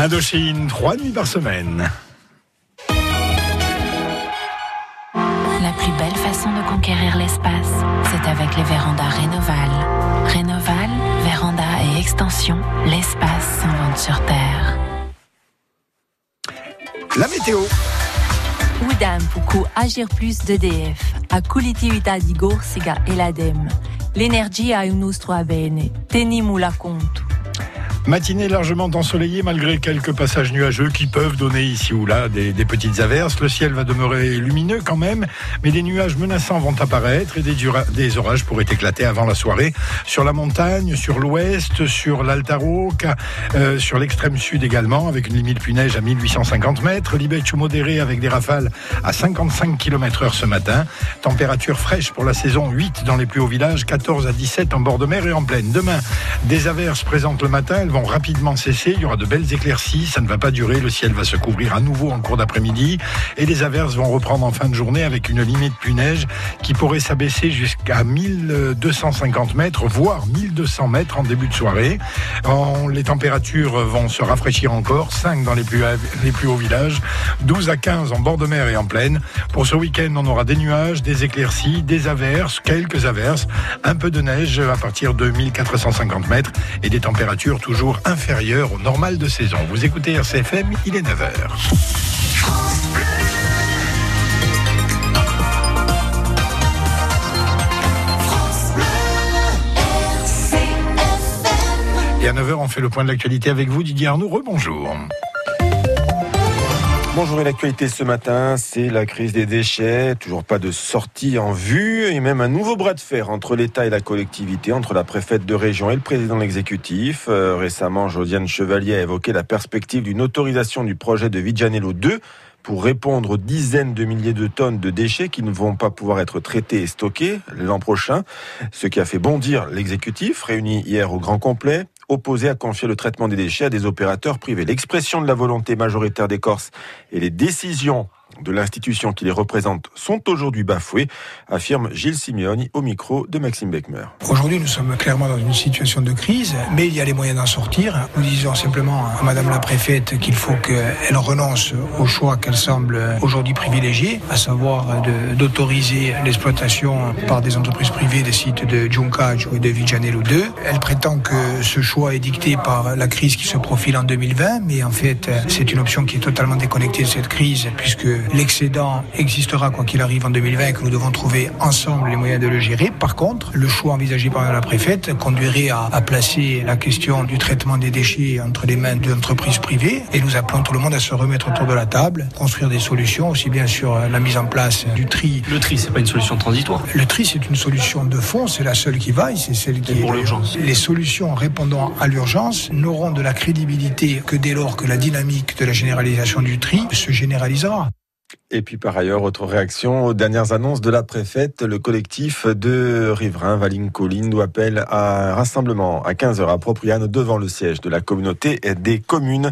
Indochine, 3 nuits par semaine. La plus belle façon de conquérir l'espace, c'est avec les vérandas Rénoval. Rénoval, véranda et extension, l'espace s'invente sur Terre. La météo. Udam puku agir plus d'EDF, a collettività di Gorsica e l'Adem. L'energia è un nostro bene, teniamo la conto. Matinée largement ensoleillée malgré quelques passages nuageux qui peuvent donner ici ou là des petites averses. Le ciel va demeurer lumineux quand même, mais des nuages menaçants vont apparaître et des orages pourraient éclater avant la soirée sur la montagne, sur l'ouest, sur l'Altaroc, sur l'extrême sud également, avec une limite pluie-neige à 1850 mètres. Libeccio modéré avec des rafales à 55 km/h ce matin. Température fraîche pour la saison, 8 dans les plus hauts villages, 14 à 17 en bord de mer et en plaine. Demain, des averses présentes le matin, elles vont rapidement cesser, il y aura de belles éclaircies, ça ne va pas durer, le ciel va se couvrir à nouveau en cours d'après-midi et les averses vont reprendre en fin de journée avec une limite pluie-neige qui pourrait s'abaisser jusqu'à 1250 mètres, voire 1200 mètres en début de soirée. Les températures vont se rafraîchir encore, 5 dans les plus hauts villages, 12 à 15 en bord de mer et en plaine. Pour ce week-end, on aura des nuages, des éclaircies, des averses, quelques averses, un peu de neige à partir de 1450 mètres et des températures toujours inférieures au normal de saison. Vous écoutez RCFM, il est 9h. Et à 9h, on fait le point de l'actualité avec vous, Didier Arnoux. Rebonjour. Bonjour, et l'actualité ce matin, c'est la crise des déchets. Toujours pas de sortie en vue et même un nouveau bras de fer entre l'État et la collectivité, entre la préfète de région et le président de l'exécutif. Récemment, Josiane Chevalier a évoqué la perspective d'une autorisation du projet de Vigianello 2 pour répondre aux dizaines de milliers de tonnes de déchets qui ne vont pas pouvoir être traités et stockés l'an prochain. Ce qui a fait bondir l'exécutif, réuni hier au grand complet, opposé à confier le traitement des déchets à des opérateurs privés. L'expression de la volonté majoritaire des Corses et les décisions de l'institution qui les représente sont aujourd'hui bafouées, affirme Gilles Simeoni au micro de Maxime Beckmer. Aujourd'hui, nous sommes clairement dans une situation de crise, mais il y a les moyens d'en sortir. Nous disons simplement à Madame la préfète qu'il faut qu'elle renonce au choix qu'elle semble aujourd'hui privilégier, à savoir d'autoriser l'exploitation par des entreprises privées des sites de Giuncaggio et de Vigianello 2. Elle prétend que ce choix est dicté par la crise qui se profile en 2020, mais en fait, c'est une option qui est totalement déconnectée de cette crise, puisque l'excédent existera quoi qu'il arrive en 2020 et que nous devons trouver ensemble les moyens de le gérer. Par contre, le choix envisagé par la préfète conduirait à placer la question du traitement des déchets entre les mains d'entreprises privées et nous appelons tout le monde à se remettre autour de la table, construire des solutions aussi bien sur la mise en place du tri. Le tri, c'est pas une solution transitoire. Le tri, c'est une solution de fond, c'est la seule qui vaille, c'est celle qui est pour l'urgence. Les solutions répondant à l'urgence n'auront de la crédibilité que dès lors que la dynamique de la généralisation du tri se généralisera. Et puis par ailleurs, autre réaction aux dernières annonces de la préfète, le collectif de riverains Valincolline appelle à un rassemblement à 15h à Propriano devant le siège de la communauté des communes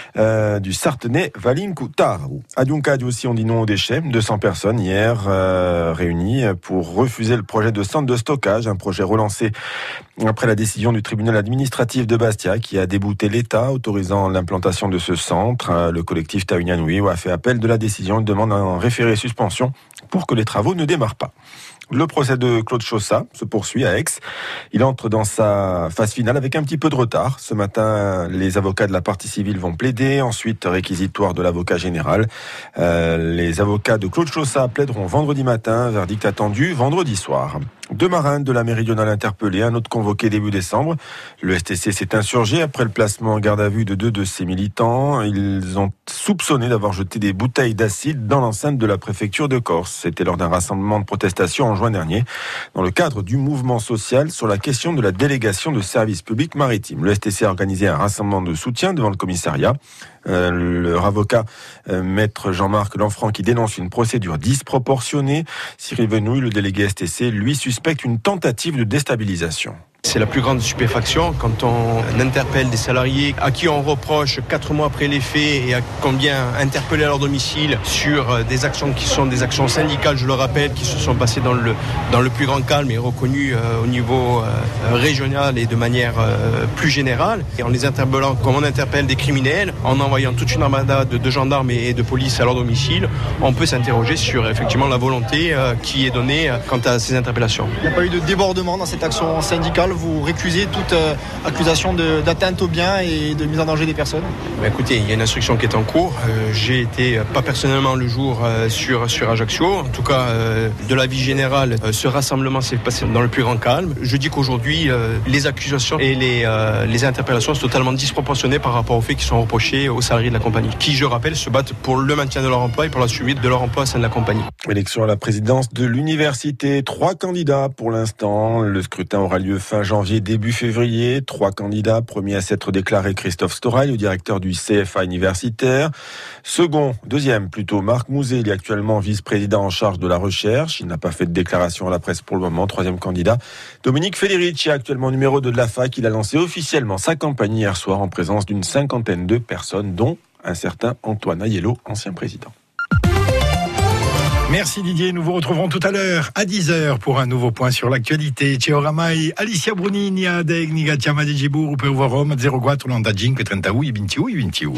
du Sartenay Valincutarou. À Giuncaggio aussi, on dit non aux déchets. 200 personnes hier réunies pour refuser le projet de centre de stockage, un projet relancé après la décision du tribunal administratif de Bastia qui a débouté l'État autorisant l'implantation de ce centre. Le collectif Taunianoui a fait appel de la décision et demande un référé suspension pour que les travaux ne démarrent pas. Le procès de Claude Chaussat se poursuit à Aix. Il entre dans sa phase finale avec un petit peu de retard. Ce matin, les avocats de la partie civile vont plaider. Ensuite, réquisitoire de l'avocat général. Les avocats de Claude Chaussat plaideront vendredi matin. Verdict attendu vendredi soir. 2 marins de la méridionale interpellés, un autre convoqué début décembre. Le STC s'est insurgé après le placement en garde à vue de 2 de ses militants. Ils ont soupçonné d'avoir jeté des bouteilles d'acide dans l'enceinte de la préfecture de Corse. C'était lors d'un rassemblement de protestation en juin dernier, dans le cadre du mouvement social sur la question de la délégation de services publics maritimes. Le STC a organisé un rassemblement de soutien devant le commissariat. Leur avocat, maître Jean-Marc Lanfranc, qui dénonce une procédure disproportionnée. Cyril Venouille, le délégué STC, lui suspecte une tentative de déstabilisation. C'est la plus grande stupéfaction quand on interpelle des salariés à qui on reproche 4 mois après les faits et à combien interpeller à leur domicile sur des actions qui sont des actions syndicales, je le rappelle, qui se sont passées dans le plus grand calme et reconnues au niveau régional et de manière plus générale. Et en les interpellant comme on interpelle des criminels, en envoyant toute une armada de gendarmes et de police à leur domicile, on peut s'interroger sur effectivement la volonté qui est donnée quant à ces interpellations. Il n'y a pas eu de débordement dans cette action syndicale. Vous récusez toute accusation d'atteinte aux biens et de mise en danger des personnes? Écoutez, il y a une instruction qui est en cours. J'ai été, pas personnellement le jour, sur Ajaccio. En tout cas, de l'avis général, ce rassemblement s'est passé dans le plus grand calme. Je dis qu'aujourd'hui, les accusations et les interpellations sont totalement disproportionnées par rapport aux faits qui sont reprochés aux salariés de la compagnie, qui, je rappelle, se battent pour le maintien de leur emploi et pour la suite de leur emploi au sein de la compagnie. Élection à la présidence de l'université. 3 candidats pour l'instant. Le scrutin aura lieu fin janvier, début février. 3 candidats. Premier à s'être déclaré, Christophe Storail, le directeur du CFA universitaire. Deuxième plutôt, Marc Mouzet. Il est actuellement vice-président en charge de la recherche. Il n'a pas fait de déclaration à la presse pour le moment. Troisième candidat, Dominique Federici, actuellement numéro 2 de la fac. Il a lancé officiellement sa campagne hier soir en présence d'une 50aine de personnes, dont un certain Antoine Aiello, ancien président. Merci Didier, nous vous retrouverons tout à l'heure à 10h pour un nouveau point sur l'actualité. Ciao Ramai, Alicia Brunini, Adeg, Nigatia Madejibur, Rome, 04, 95, 31, 28, 28.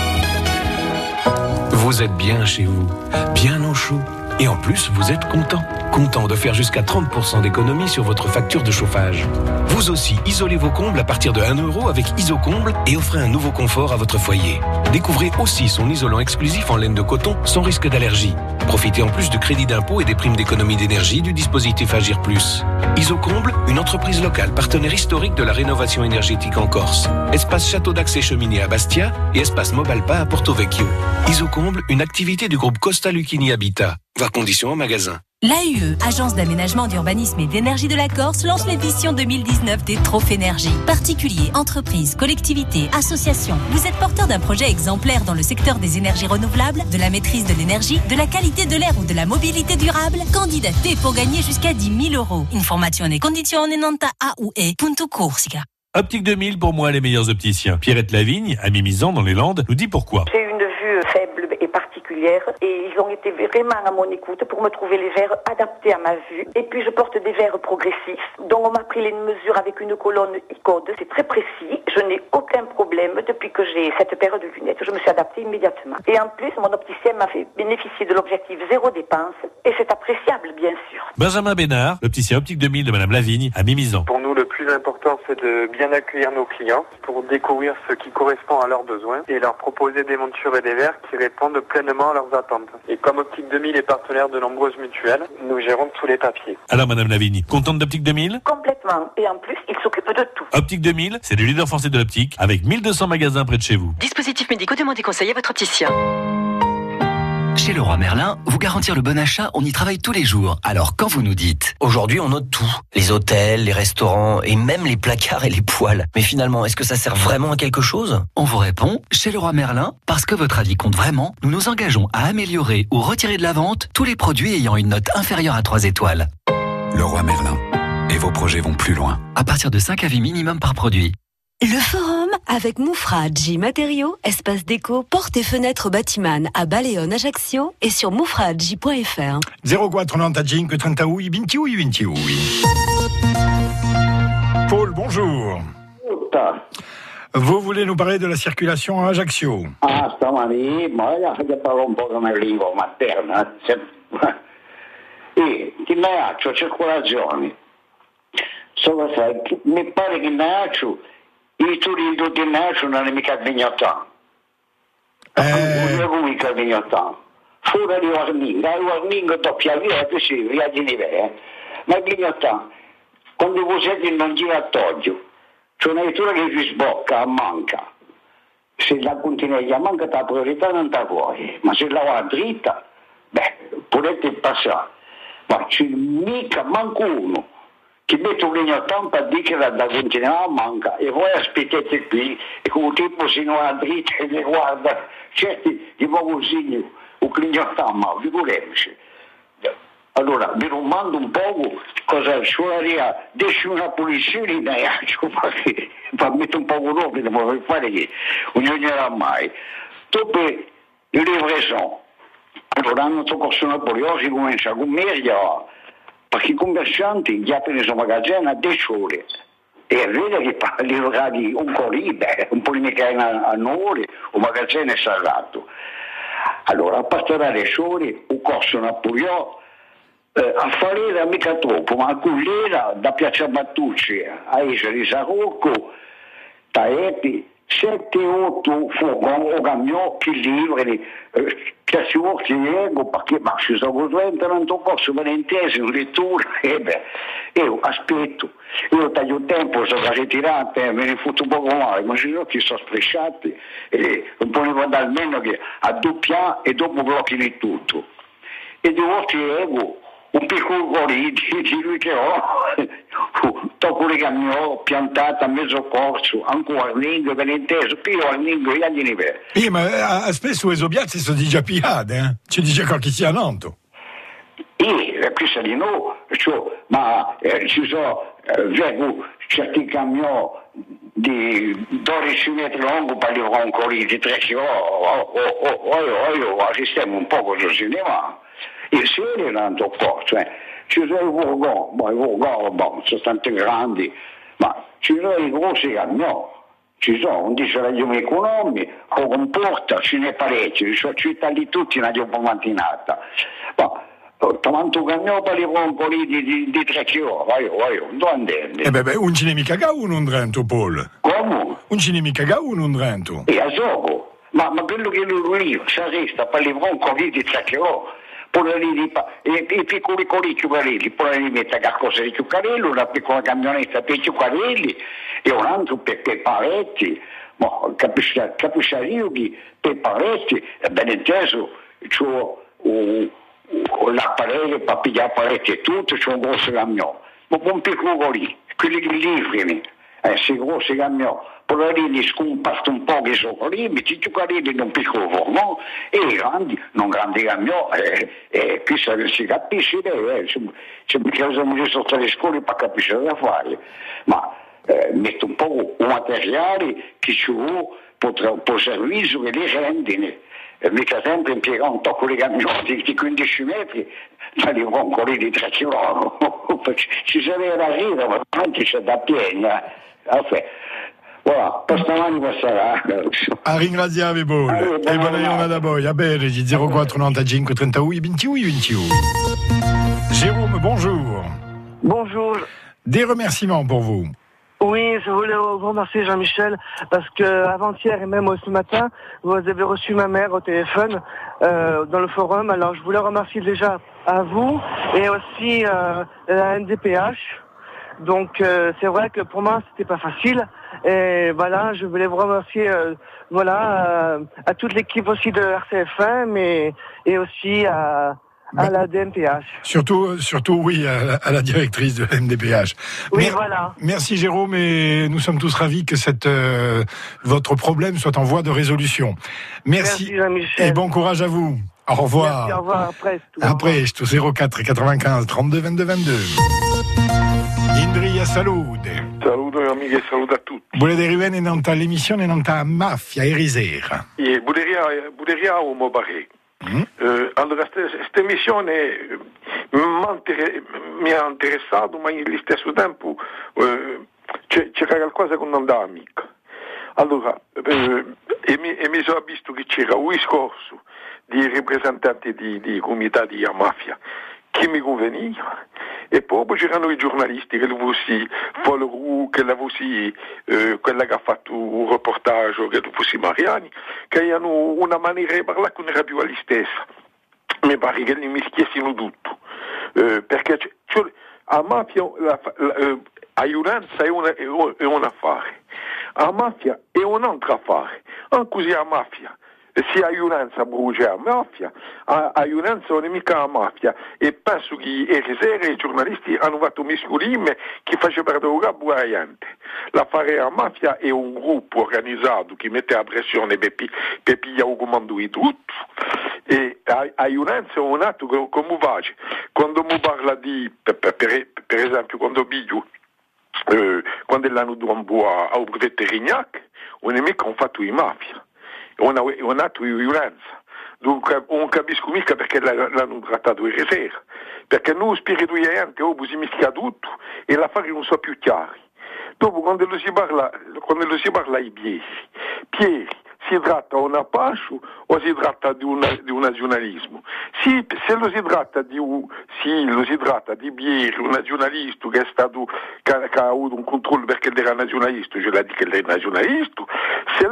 Vous êtes bien chez vous, bien au chaud. Et en plus, vous êtes content de faire jusqu'à 30% d'économie sur votre facture de chauffage. Vous aussi, isolez vos combles à partir de 1 € avec Isocomble et offrez un nouveau confort à votre foyer. Découvrez aussi son isolant exclusif en laine de coton sans risque d'allergie. Profitez en plus du crédit d'impôt et des primes d'économie d'énergie du dispositif Agir Plus. Isocomble, une entreprise locale partenaire historique de la rénovation énergétique en Corse. Espace Château d'Accès Cheminée à Bastia et Espace Mobalpa à Porto Vecchio. Isocomble, une activité du groupe Costa Lucchini Habitat. Voir conditions au magasin. L'AUE, Agence d'aménagement, d'urbanisme et d'énergie de la Corse, lance l'édition 2019 des Trophées Énergie. Particuliers, entreprises, collectivités, associations, vous êtes porteur d'un projet exemplaire dans le secteur des énergies renouvelables, de la maîtrise de l'énergie, de la qualité de l'air ou de la mobilité durable? Candidatez pour gagner jusqu'à 10 000 €. Informazioni e condizioni nanta aue.corsica. Optique 2000, pour moi, les meilleurs opticiens. Pierrette Lavigne, à Mimizan, dans les Landes, nous dit pourquoi. J'ai une vue faible et particulière et ils ont été vraiment à mon écoute pour me trouver les verres adaptés à ma vue. Et puis je porte des verres progressifs, dont on m'a pris les mesures avec une colonne ICODE. C'est très précis, je n'ai aucun problème depuis que j'ai cette paire de lunettes. Je me suis adaptée immédiatement. Et en plus, mon opticien m'a fait bénéficier de l'objectif 0 dépense et c'est appréciable, bien sûr. Benjamin Bénard, l'opticien Optique 2000 de Madame Lavigne, à Mimizan. Pour nous, le plus important, c'est de bien accueillir nos clients pour découvrir ce qui correspond à leurs besoins et leur proposer des montures et des verres qui répondent pleinement à leurs attentes. Et comme Optique 2000 est partenaire de nombreuses mutuelles, nous gérons tous les papiers. Alors Madame Lavigne, contente d'Optique 2000? Complètement. Et en plus, ils s'occupent de tout. Optique 2000, c'est le leader français de l'optique avec 1200 magasins près de chez vous. Dispositifs médicaux, demandez conseil à votre opticien. Chez Leroy Merlin, vous garantir le bon achat, on y travaille tous les jours. Alors quand vous nous dites, aujourd'hui on note tout, les hôtels, les restaurants et même les placards et les poêles. Mais finalement, est-ce que ça sert vraiment à quelque chose? On vous répond, chez Leroy Merlin, parce que votre avis compte vraiment, nous nous engageons à améliorer ou retirer de la vente tous les produits ayant une note inférieure à 3 étoiles. Leroy Merlin. Et vos projets vont plus loin. À partir de 5 avis minimum par produit. Le forum avec Moufradji Matériaux, espace déco, portes et fenêtres Batiman à Baleone, Ajaccio et sur moufradji.fr. 04 95 31 28 28. Paul, bonjour. Vous voulez nous parler de la circulation à Ajaccio? Stamani, ma io parlo un po' come lingua materna. E ti Meaccio, circolazione. Solo sai, mi pare che Meaccio i turisti di Meaccio non è mica vignottano. Non è mica vignottano. Fuori di Warningo doppia via, sì, via di Nivea. Ma vignottano, quando voi siete non gira a Toggio, c'è una lettura che vi sbocca a manca. Se la continui a manca, la priorità non la vuoi, ma se la va dritta, potete passare. Ma c'è mica manco uno che mette un lignottone per dire che la continuare a manca e voi aspettate qui e con un tipo si non va dritta e vi guarda certi di buon consiglio un lignottone, ma figuriamoci. Allora, mi domando un po' cosa suoneria, adesso una polizia lì da Iaccio, per mettere un po' d'ordine, ma per fare che non era mai. Dopo le livraison, allora hanno toccato su Napoleone, si comincia a commerciare, perché i commercianti gli aprono il magazzino a 10 ore. E è vero che per livrare un corriere, un po' di meccanica a 9 ore, un magazzino è salvato. Allora, a partire dalle ore, un corso Napoleone, a Falera mica troppo, ma a Cullera, da Piazza Battucci a Isola di Sarocco, da Epi, 7-8 furgoni o camion che livrano, che si vuole ego, perché ma si sta costruendo un corso valentesimo, lettura, io aspetto, io taglio tempo, sono ritirate, me ne fotto un po' male, ma ci sono che sono strisciati, e non può guardare almeno che a doppia e dopo blocchi tutto. E di volte ego, un piccolo corrido di lui che ho, dopo le camion piantata a mezzo corso, ancora Arningo, ben inteso, io Arningo e agli livelli. Ma spesso le piazze sono già piate, ci dice che sia Nanto. Questa di no, cioè, ma ci sono certi camion di 12 metri lungo per livrare un corrido di 3 kg, assistiamo un po' cosa si ne va. Il serio è tanto qua, cioè ci sono i furgoni, sono tanti grandi, ma ci sono i grossi camion, ci sono, non dice ragione economica, o comporta, ce n'è parecchio, ci sono città lì tutti una dopo mattinata, ma tanto camion per livrare un po' di 3 kg, vai, non andare. Un ce ne mica uno un Trento, Paul. Come? Un ce ne mica uno un Trento. E a gioco, ma quello che lui sa resta per livrare un po' di 3 kg. I piccoli cuccarelli, poi li mette qualcosa di cuccarello, una piccola camionetta per cuccarelli e un altro per paletti, ma capisci io che per paletti, è ben inteso, c'ho l'apparecchio per pigliare paletti e tutto, c'ho un grosso camion, ma un piccolo lì, quelli che livrano, se grossi camion, poi lì scomparto un po' che sono lì, metti i cuccarelli in un piccolo forno e i grandi, non grandi camion, qui si capisce, c'è bisogno sotto le scuole per capire cosa fare, ma metto un po' un materiale che ci vuole per servizio che li rendono, mica sempre impiegare un tocco di camion di 15 metri, ma li può ancora di 3 kg, ci sarebbe da ridere, ma non c'è da piena. Voilà, per stamani passerà. A ringraziare voi e buona giornata a voi. A bene, 04 95 31 28 28. Jérôme, bonjour. Bonjour. Des remerciements pour vous. Oui, je voulais vous remercier Jean-Michel parce que avant-hier et même ce matin, vous avez reçu ma mère au téléphone dans le forum. Alors je voulais remercier déjà à vous et aussi la NDPH. Donc c'est vrai que pour moi c'était pas facile et voilà, je voulais vous remercier à toute l'équipe aussi de RCF1 et aussi à la DMPH. Surtout oui, à la directrice de la MDPH. Oui, voilà. Merci Jérôme et nous sommes tous ravis que votre problème soit en voie de résolution. Merci Jean-Michel. Et bon courage à vous. Au revoir. Merci, au revoir. Après, 04 95 32 22 22. Indria, salute. Saluto amiche e saluto a tutti. Volete rivenire l'emissione nanta mafia e risera. Buderia o Mobare. Allora, questa emissione mi ha interessato, ma allo stesso tempo c'era qualcosa che non andava mica. Allora, mi sono visto che c'era un discorso di rappresentanti di comitati a mafia che mi conveniva, e poi c'erano i giornalisti che quella che ha fatto un reportage, che fosse Mariani, che hanno una maniera di parlare che non era più la stessa. Mi pare che li mischiessino tutto, perché a mafia l'aiutanza è un affare, a mafia è un altro affare, anche così a mafia. Si aiutanza brucia a mafia, aiutanza non è mica a mafia, e penso che ieri sera i giornalisti hanno fatto un miscolime che faceva perdere la buona gente. L'affare a mafia è un gruppo organizzato che mette la pressione per pigliare il comando di tutto, E a Iunenza un atto come faccio quando mi parla di per esempio quando biglio quando l'hanno dato a un brevetto Rignac un nemico ha fatto i mafia un atto di violenza. Dunque non capisco mica perché l'hanno trattato in riserva, perché noi spiritualmente si mischia tutto e l'affare non so più chiari. Dopo quando si parla ai Pieri si tratta di un appascio o si tratta di un nazionalismo? Sì, se lo si tratta di Pieri, un nazionalista che ha avuto un controllo perché era nazionalista, je l'ha detto che è nazionalista, se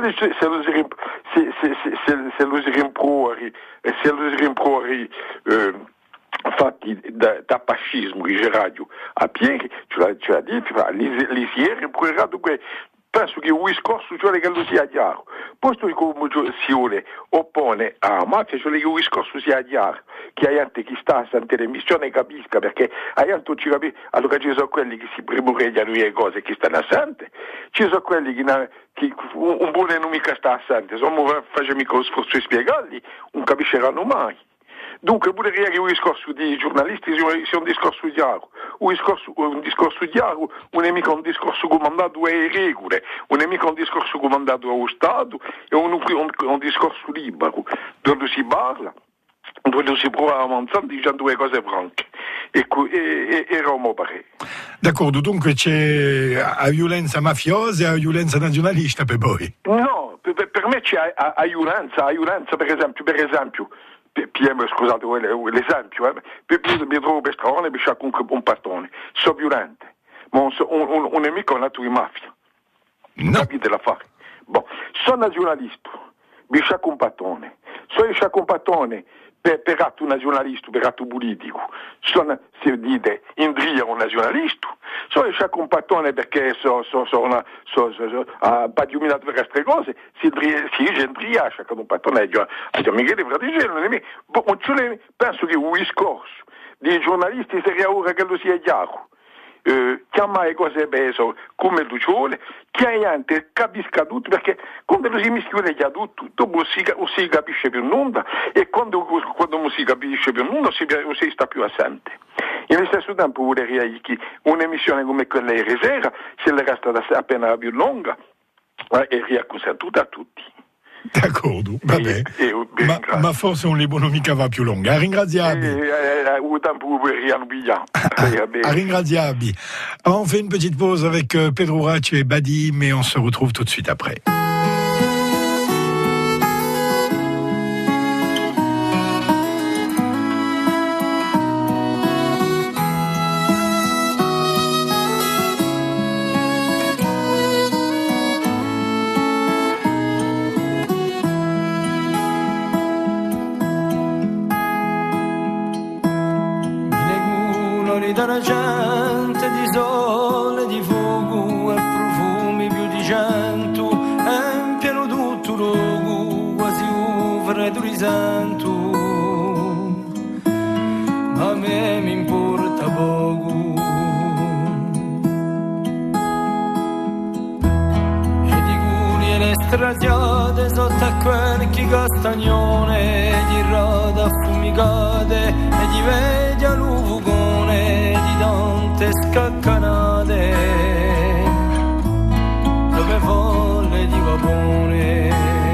lo si rimproveri fatti da fascismo che radio a Pieri, ce l'ha detto, li si è rimproverati penso che il discorso cioè che lo sia chiaro, posto che come si oppone a mafia, cioè che il discorso sia chiaro, che hai anche chi sta a sentire l'emissione capisca, perché hai anche ci capisce, allora ci sono quelli che si primoreggiano le cose che stanno a sente, ci sono quelli che un buon mica sta a sente, se non facciamo mica lo sforzo di spiegarli, non capisceranno mai. Dunque pure il discorso di giornalisti sia un discorso chiaro, un discorso chiaro, non è mica un discorso comandato alle regole, non è mica un discorso comandato allo Stato, è un discorso libero, dove si parla, dove si prova a avanzare dicendo le cose franche. E Roma pare. D'accordo, dunque c'è la violenza mafiosa e la violenza nazionalista per voi? No, per me c'è la violenza per esempio, scusate l'esempio, mi trovo per strada e mi sciacco un pastone, sono violente, ma un nemico è nato di mafia, capite l'affare? Sono nazionalista, mi sciacco un pastone, per atto nazionalista, per atto politico, sono, si dite, indria un nazionalista, sono sciacco un pastone perché a pagliuminato per queste cose, si indria, sciacco un pastone, a Michele Fraticello, penso che un discorso dei giornalisti seria ora che lo sia chiaro. Chiamare cose peso come tu vuole, che anche capisca tutto, perché quando lo si mischia già tutto, dopo si capisce più nulla e quando non si capisce più nulla si sta più assente. E allo stesso tempo vorrei che un'emissione come quella ieri sera, se le resta appena più lunga, e riaccusa tutto a tutti. D'accordo, va bene. Ma forse un libro non mica va più lungo. A ringraziarvi. A ringraziarvi. On fait une petite pause avec Pedro Racho et Badi, mais on se retrouve tout de suite après. Dalla gente di sole, di fuoco e profumi più di 100 e in pieno tutto luogo quasi un freddo risento, ma a me mi importa poco. E di cuni e le stratiate sotto a qualche castagnone, di rada affumicate e di veglia l'uvugone di tante scaccanate, dove folle di vapore.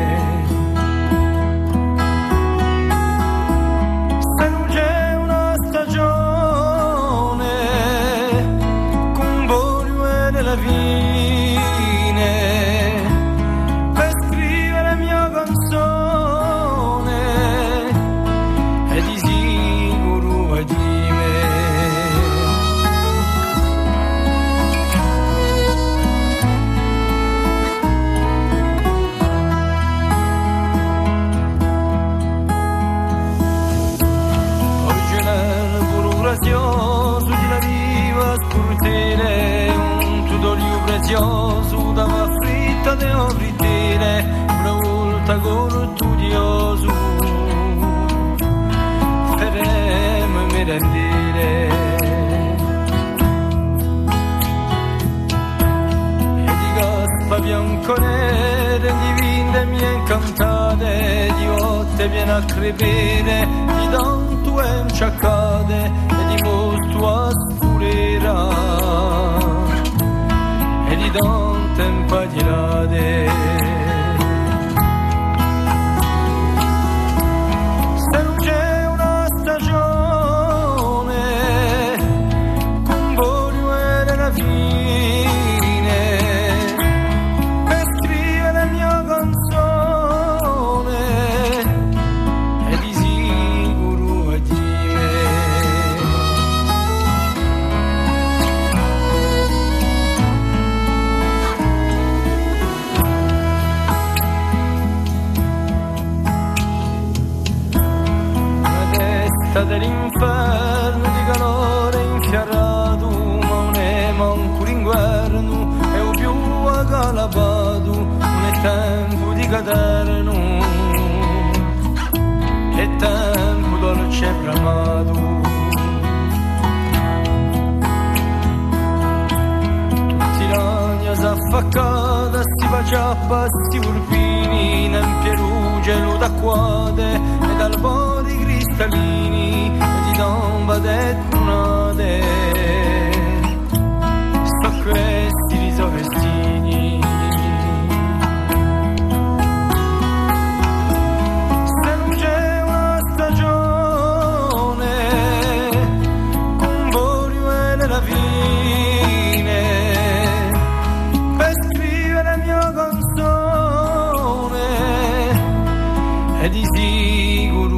Se non c'è una stagione con Borio della fine per scrivere mia canzone, e di sicuro è di me. Originale puro grazioso di la viva scurtile, un tutorio prezioso dava fritta de frittile, una volta con studioso faremo merendire. E di gaspa bianco nere, di vinde mie incantate, di otte piene viene a crepere, di tanto è un ciaccade e di molto a scurera e di tanto impaginate. Se non c'è una stagione con voglio e la fine per scrivere la mia canzone e di sicuro è di dell'inferno di calore infiarrato, ma non è manco l'inverno, è o più accalapato, non è tempo di caterno, è tempo dolce e bramato. Tutti l'agna s'affaccata, si paciappa, sti urpini, in pieruge, d'acquate, e dal po' di cristallini, e di tomba detonate, sto questi risovestini. Se non c'è una stagione, con voglio e la fine, per scrivere la mia canzone, e di sicuro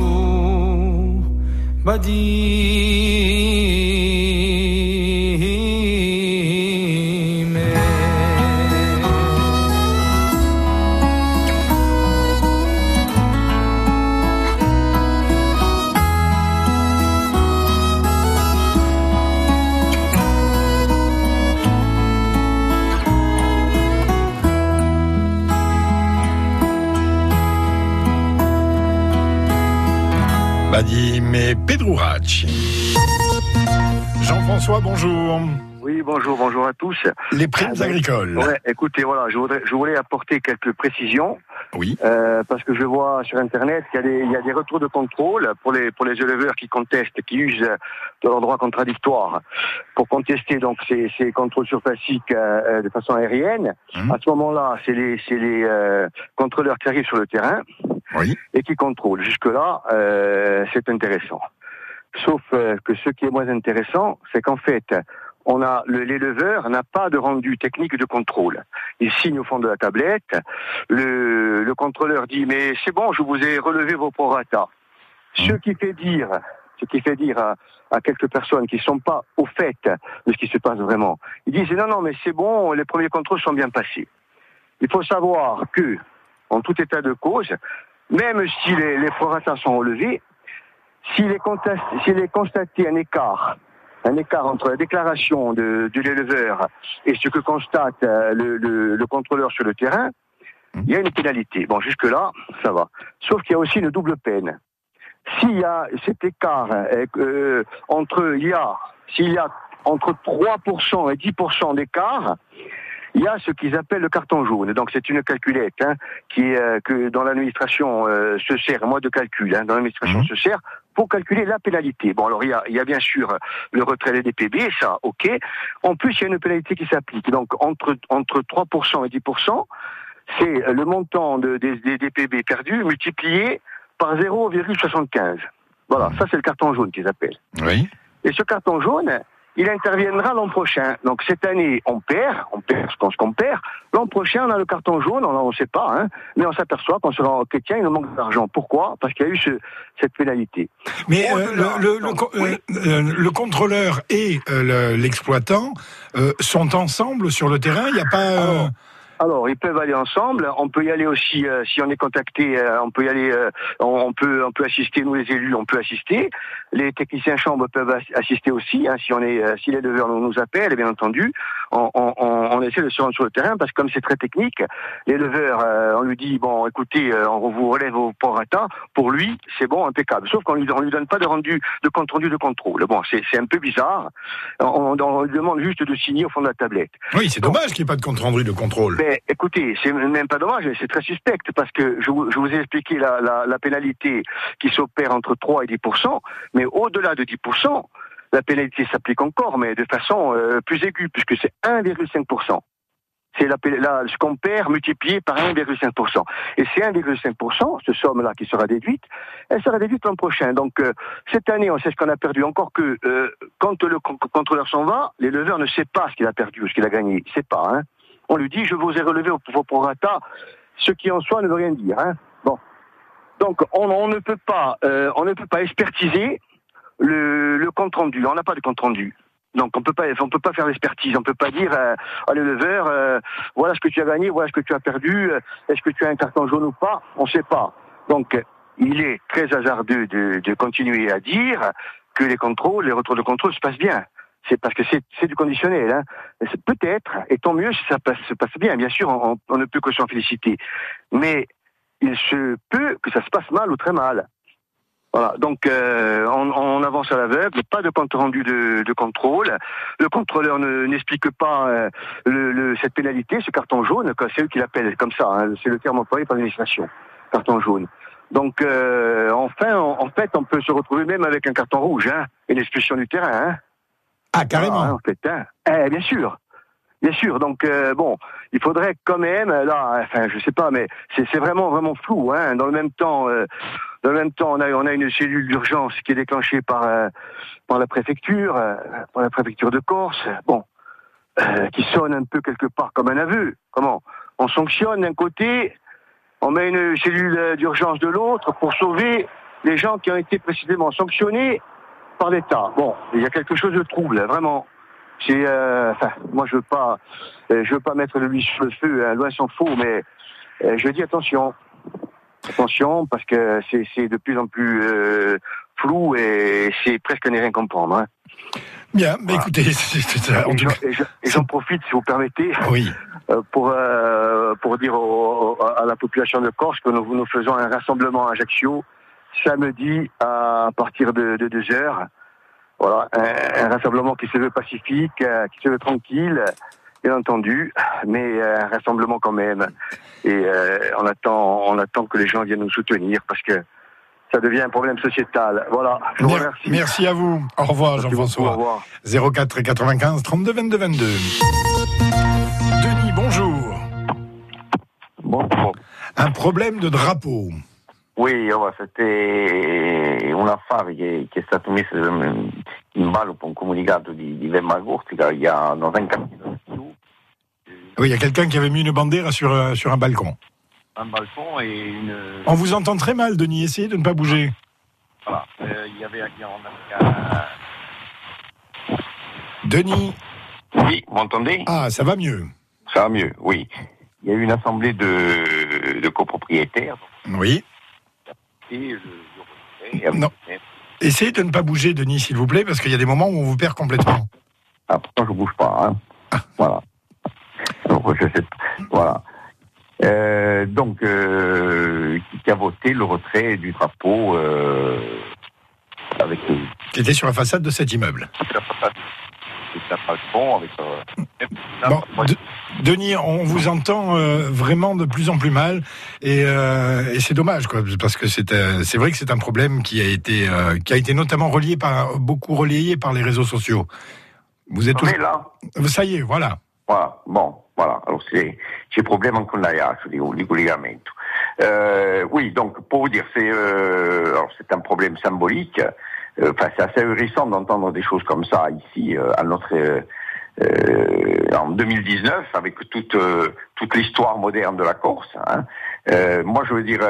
Badime Pedrouracci. Jean-François, bonjour. Oui, bonjour à tous. Les primes agricoles. Ouais, écoutez, voilà, je voulais apporter quelques précisions. Oui. Parce que je vois sur Internet qu'il y a des retours de contrôle pour les éleveurs qui contestent, qui usent de leur droit contradictoire pour contester donc ces contrôles surfaciques de façon aérienne. À ce moment-là, c'est les contrôleurs qui arrivent sur le terrain et qui contrôlent. Jusque-là, c'est intéressant. Sauf que ce qui est moins intéressant, c'est qu'en fait, l'éleveur n'a pas de rendu technique de contrôle. Il signe au fond de la tablette. Le contrôleur dit mais c'est bon, je vous ai relevé vos prorata. Ce qui fait dire à quelques personnes qui ne sont pas au fait de ce qui se passe vraiment. Ils disent non mais c'est bon, les premiers contrôles sont bien passés. Il faut savoir que, en tout état de cause, même si les prorata sont relevés, s'il est constaté un écart entre la déclaration de l'éleveur et ce que constate le contrôleur sur le terrain, il y a une pénalité. Bon, jusque-là, ça va. Sauf qu'il y a aussi une double peine. S'il y a cet écart s'il y a entre 3% et 10% d'écart, il y a ce qu'ils appellent le carton jaune. Donc c'est une calculette que dans l'administration se sert, un mode de calcul, dans l'administration se sert pour calculer la pénalité. Bon, alors il y a bien sûr le retrait des DPB, ça, ok. En plus, il y a une pénalité qui s'applique. Donc entre 3% et 10%, c'est le montant des DPB perdus multiplié par 0,75. Voilà, ça c'est le carton jaune qu'ils appellent. Oui. Et ce carton jaune, il interviendra l'an prochain. Donc cette année, on perd ce qu'on perd. L'an prochain, on a le carton jaune, on ne sait pas, mais on s'aperçoit qu'on sera chrétien, il nous manque d'argent. Pourquoi ? Parce qu'il y a eu cette pénalité. Mais le contrôleur et l'exploitant sont ensemble sur le terrain. Il n'y a pas. Alors, ils peuvent aller ensemble. On peut y aller aussi, si on est contacté, on peut y aller, on peut assister, nous les élus, on peut assister. Les techniciens chambre peuvent assister aussi, si l'éleveur nous appelle, bien entendu. on essaie de se rendre sur le terrain parce que comme c'est très technique, l'éleveur, on lui dit bon, écoutez, on vous relève au prorata. Pour lui, c'est bon, impeccable. Sauf qu'on lui donne pas de compte rendu de contrôle. Bon, c'est un peu bizarre. On lui demande juste de signer au fond de la tablette. Oui, c'est dommage qu'il n'y ait pas de compte rendu de contrôle. Ben, écoutez, c'est même pas dommage, c'est très suspect parce que je vous ai expliqué la pénalité qui s'opère entre 3 et 10%, mais au-delà de 10%, la pénalité s'applique encore, mais de façon plus aiguë, puisque c'est 1,5%. C'est ce qu'on perd multiplié par 1,5%. Et c'est 1,5%, cette somme-là qui sera déduite, elle sera déduite l'an prochain. Donc, cette année, on sait ce qu'on a perdu. Encore que, quand le contrôleur s'en va, l'éleveur ne sait pas ce qu'il a perdu ou ce qu'il a gagné. Il ne sait pas, hein. On lui dit, je vous ai relevé au prorata, ce qui en soi ne veut rien dire, hein. Bon. Donc, on ne peut pas expertiser le compte rendu. On n'a pas de compte rendu. Donc on peut pas faire l'expertise, on peut pas dire à l'éleveur voilà ce que tu as gagné, voilà ce que tu as perdu, est-ce que tu as un carton jaune ou pas, on sait pas. Donc il est très hasardeux de continuer à dire que les retours de contrôle se passent bien. C'est parce que c'est du conditionnel, hein. Peut-être, et tant mieux si ça se passe bien, bien sûr, on ne peut que s'en féliciter. Mais il se peut que ça se passe mal ou très mal. Voilà, donc on avance à l'aveugle, pas de compte rendu de contrôle. Le contrôleur n'explique pas cette pénalité, ce carton jaune, c'est eux qui l'appellent comme ça, hein, c'est le terme employé par l'administration, carton jaune. Donc en fait, on peut se retrouver même avec un carton rouge, hein, et l'expulsion du terrain. Hein. Ah, carrément. En fait, hein. Bien sûr. Bien sûr, donc bon, il faudrait quand même, là, enfin, je sais pas, mais c'est vraiment flou, hein. Dans le même temps, on a une cellule d'urgence qui est déclenchée par la préfecture de Corse, bon, qui sonne un peu quelque part comme un aveu. Comment ? On sanctionne d'un côté, on met une cellule d'urgence de l'autre pour sauver les gens qui ont été précisément sanctionnés par l'État. Bon, il y a quelque chose de trouble, vraiment. Moi je veux pas mettre l'huile sur le feu, hein, loin s'en faut, mais je dis attention parce que c'est de plus en plus flou et c'est presque à ne rien comprendre. Hein. Bien, mais voilà. Écoutez, j'en profite si vous permettez, oui. pour dire à la population de Corse que nous faisons un rassemblement à Ajaccio samedi à partir de 2h. Voilà, un rassemblement qui se veut pacifique, qui se veut tranquille, bien entendu, mais un rassemblement quand même. Et on attend que les gens viennent nous soutenir parce que ça devient un problème sociétal. Voilà, je vous remercie. Merci à vous. Au revoir, Jean-François. Au revoir. 04 95 32 22 22. Denis, bonjour. Bonjour. Un problème de drapeau. Oui, c'était una affare che è stato messo in ballo per un comunicato di Vemma Gortica il y a dans un capitolo. Oui, il y a quelqu'un qui avait mis une bandiera sur un balcon. Un balcon et une... On vous entend très mal, Denis, essayez de ne pas bouger. Voilà, il y avait un... Denis. Oui, vous m'entendez ? Ah, ça va mieux. Ça va mieux, oui. Il y a eu une assemblée de copropriétaires. Oui. Non. Essayez de ne pas bouger, Denis, s'il vous plaît, parce qu'il y a des moments où on vous perd complètement. Ah, pourtant, je ne bouge pas. Hein. Ah. Voilà. Donc, je sais pas. Voilà. Donc, qui a voté le retrait du drapeau avec... Qui était sur la façade de cet immeuble. Sur la façade. Bon, Denis, on vous entend vraiment de plus en plus mal et c'est dommage, quoi, parce que c'est vrai que c'est un problème qui a été notamment beaucoup relayé par les réseaux sociaux. Vous êtes là. Ça y est, voilà. Voilà, bon, voilà. Alors c'è problema con l'AIH, di collegamento. Oui, donc pour vous dire, c'est un problème symbolique. C'est assez ahurissant d'entendre des choses comme ça ici en 2019 avec toute l'histoire moderne de la Corse. Hein. Moi, je veux dire,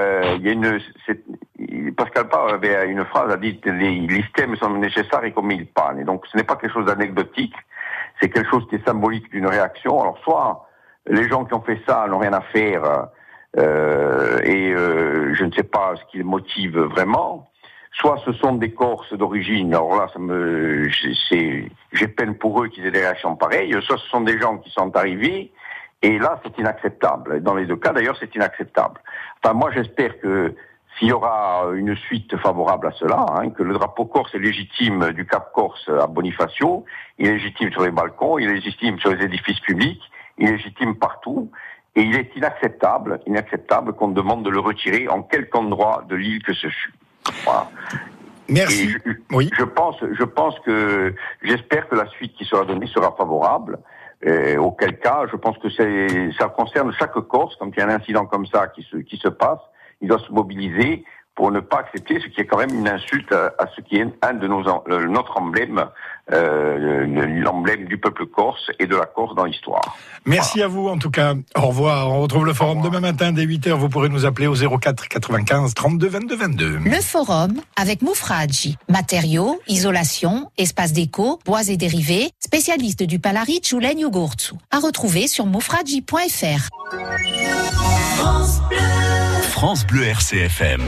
Pascal Pau avait une phrase, a dit les systèmes sont nécessaires comme il pane. Et donc, ce n'est pas quelque chose d'anecdotique, c'est quelque chose qui est symbolique d'une réaction. Alors, soit les gens qui ont fait ça n'ont rien à faire et je ne sais pas ce qui les motive vraiment. Soit ce sont des Corses d'origine, alors là, j'ai peine pour eux qu'ils aient des réactions pareilles. Soit ce sont des gens qui sont arrivés, et là, c'est inacceptable. Dans les deux cas, d'ailleurs, c'est inacceptable. Enfin, moi, j'espère que s'il y aura une suite favorable à cela, que le drapeau corse est légitime du Cap Corse à Bonifacio, il est légitime sur les balcons, il est légitime sur les édifices publics, il est légitime partout, et il est inacceptable qu'on demande de le retirer en quelque endroit de l'île que ce fût. Voilà. Merci. J'espère que la suite qui sera donnée sera favorable. Auquel cas, je pense que ça concerne chaque Corse. Quand il y a un incident comme ça qui se passe, il doit se mobiliser pour ne pas accepter ce qui est quand même une insulte à ce qui est un de notre emblème, l'emblème du peuple corse et de la Corse dans l'histoire. Merci à vous en tout cas. Au revoir. On retrouve le forum demain matin dès 8h. Vous pourrez nous appeler au 04 95 32 22 22. Le forum avec Moufradji. Matériaux, isolation, espace déco, bois et dérivés, spécialiste du Palaric ou Legno Gorzu. À retrouver sur moufradji.fr. France Bleu RCFM.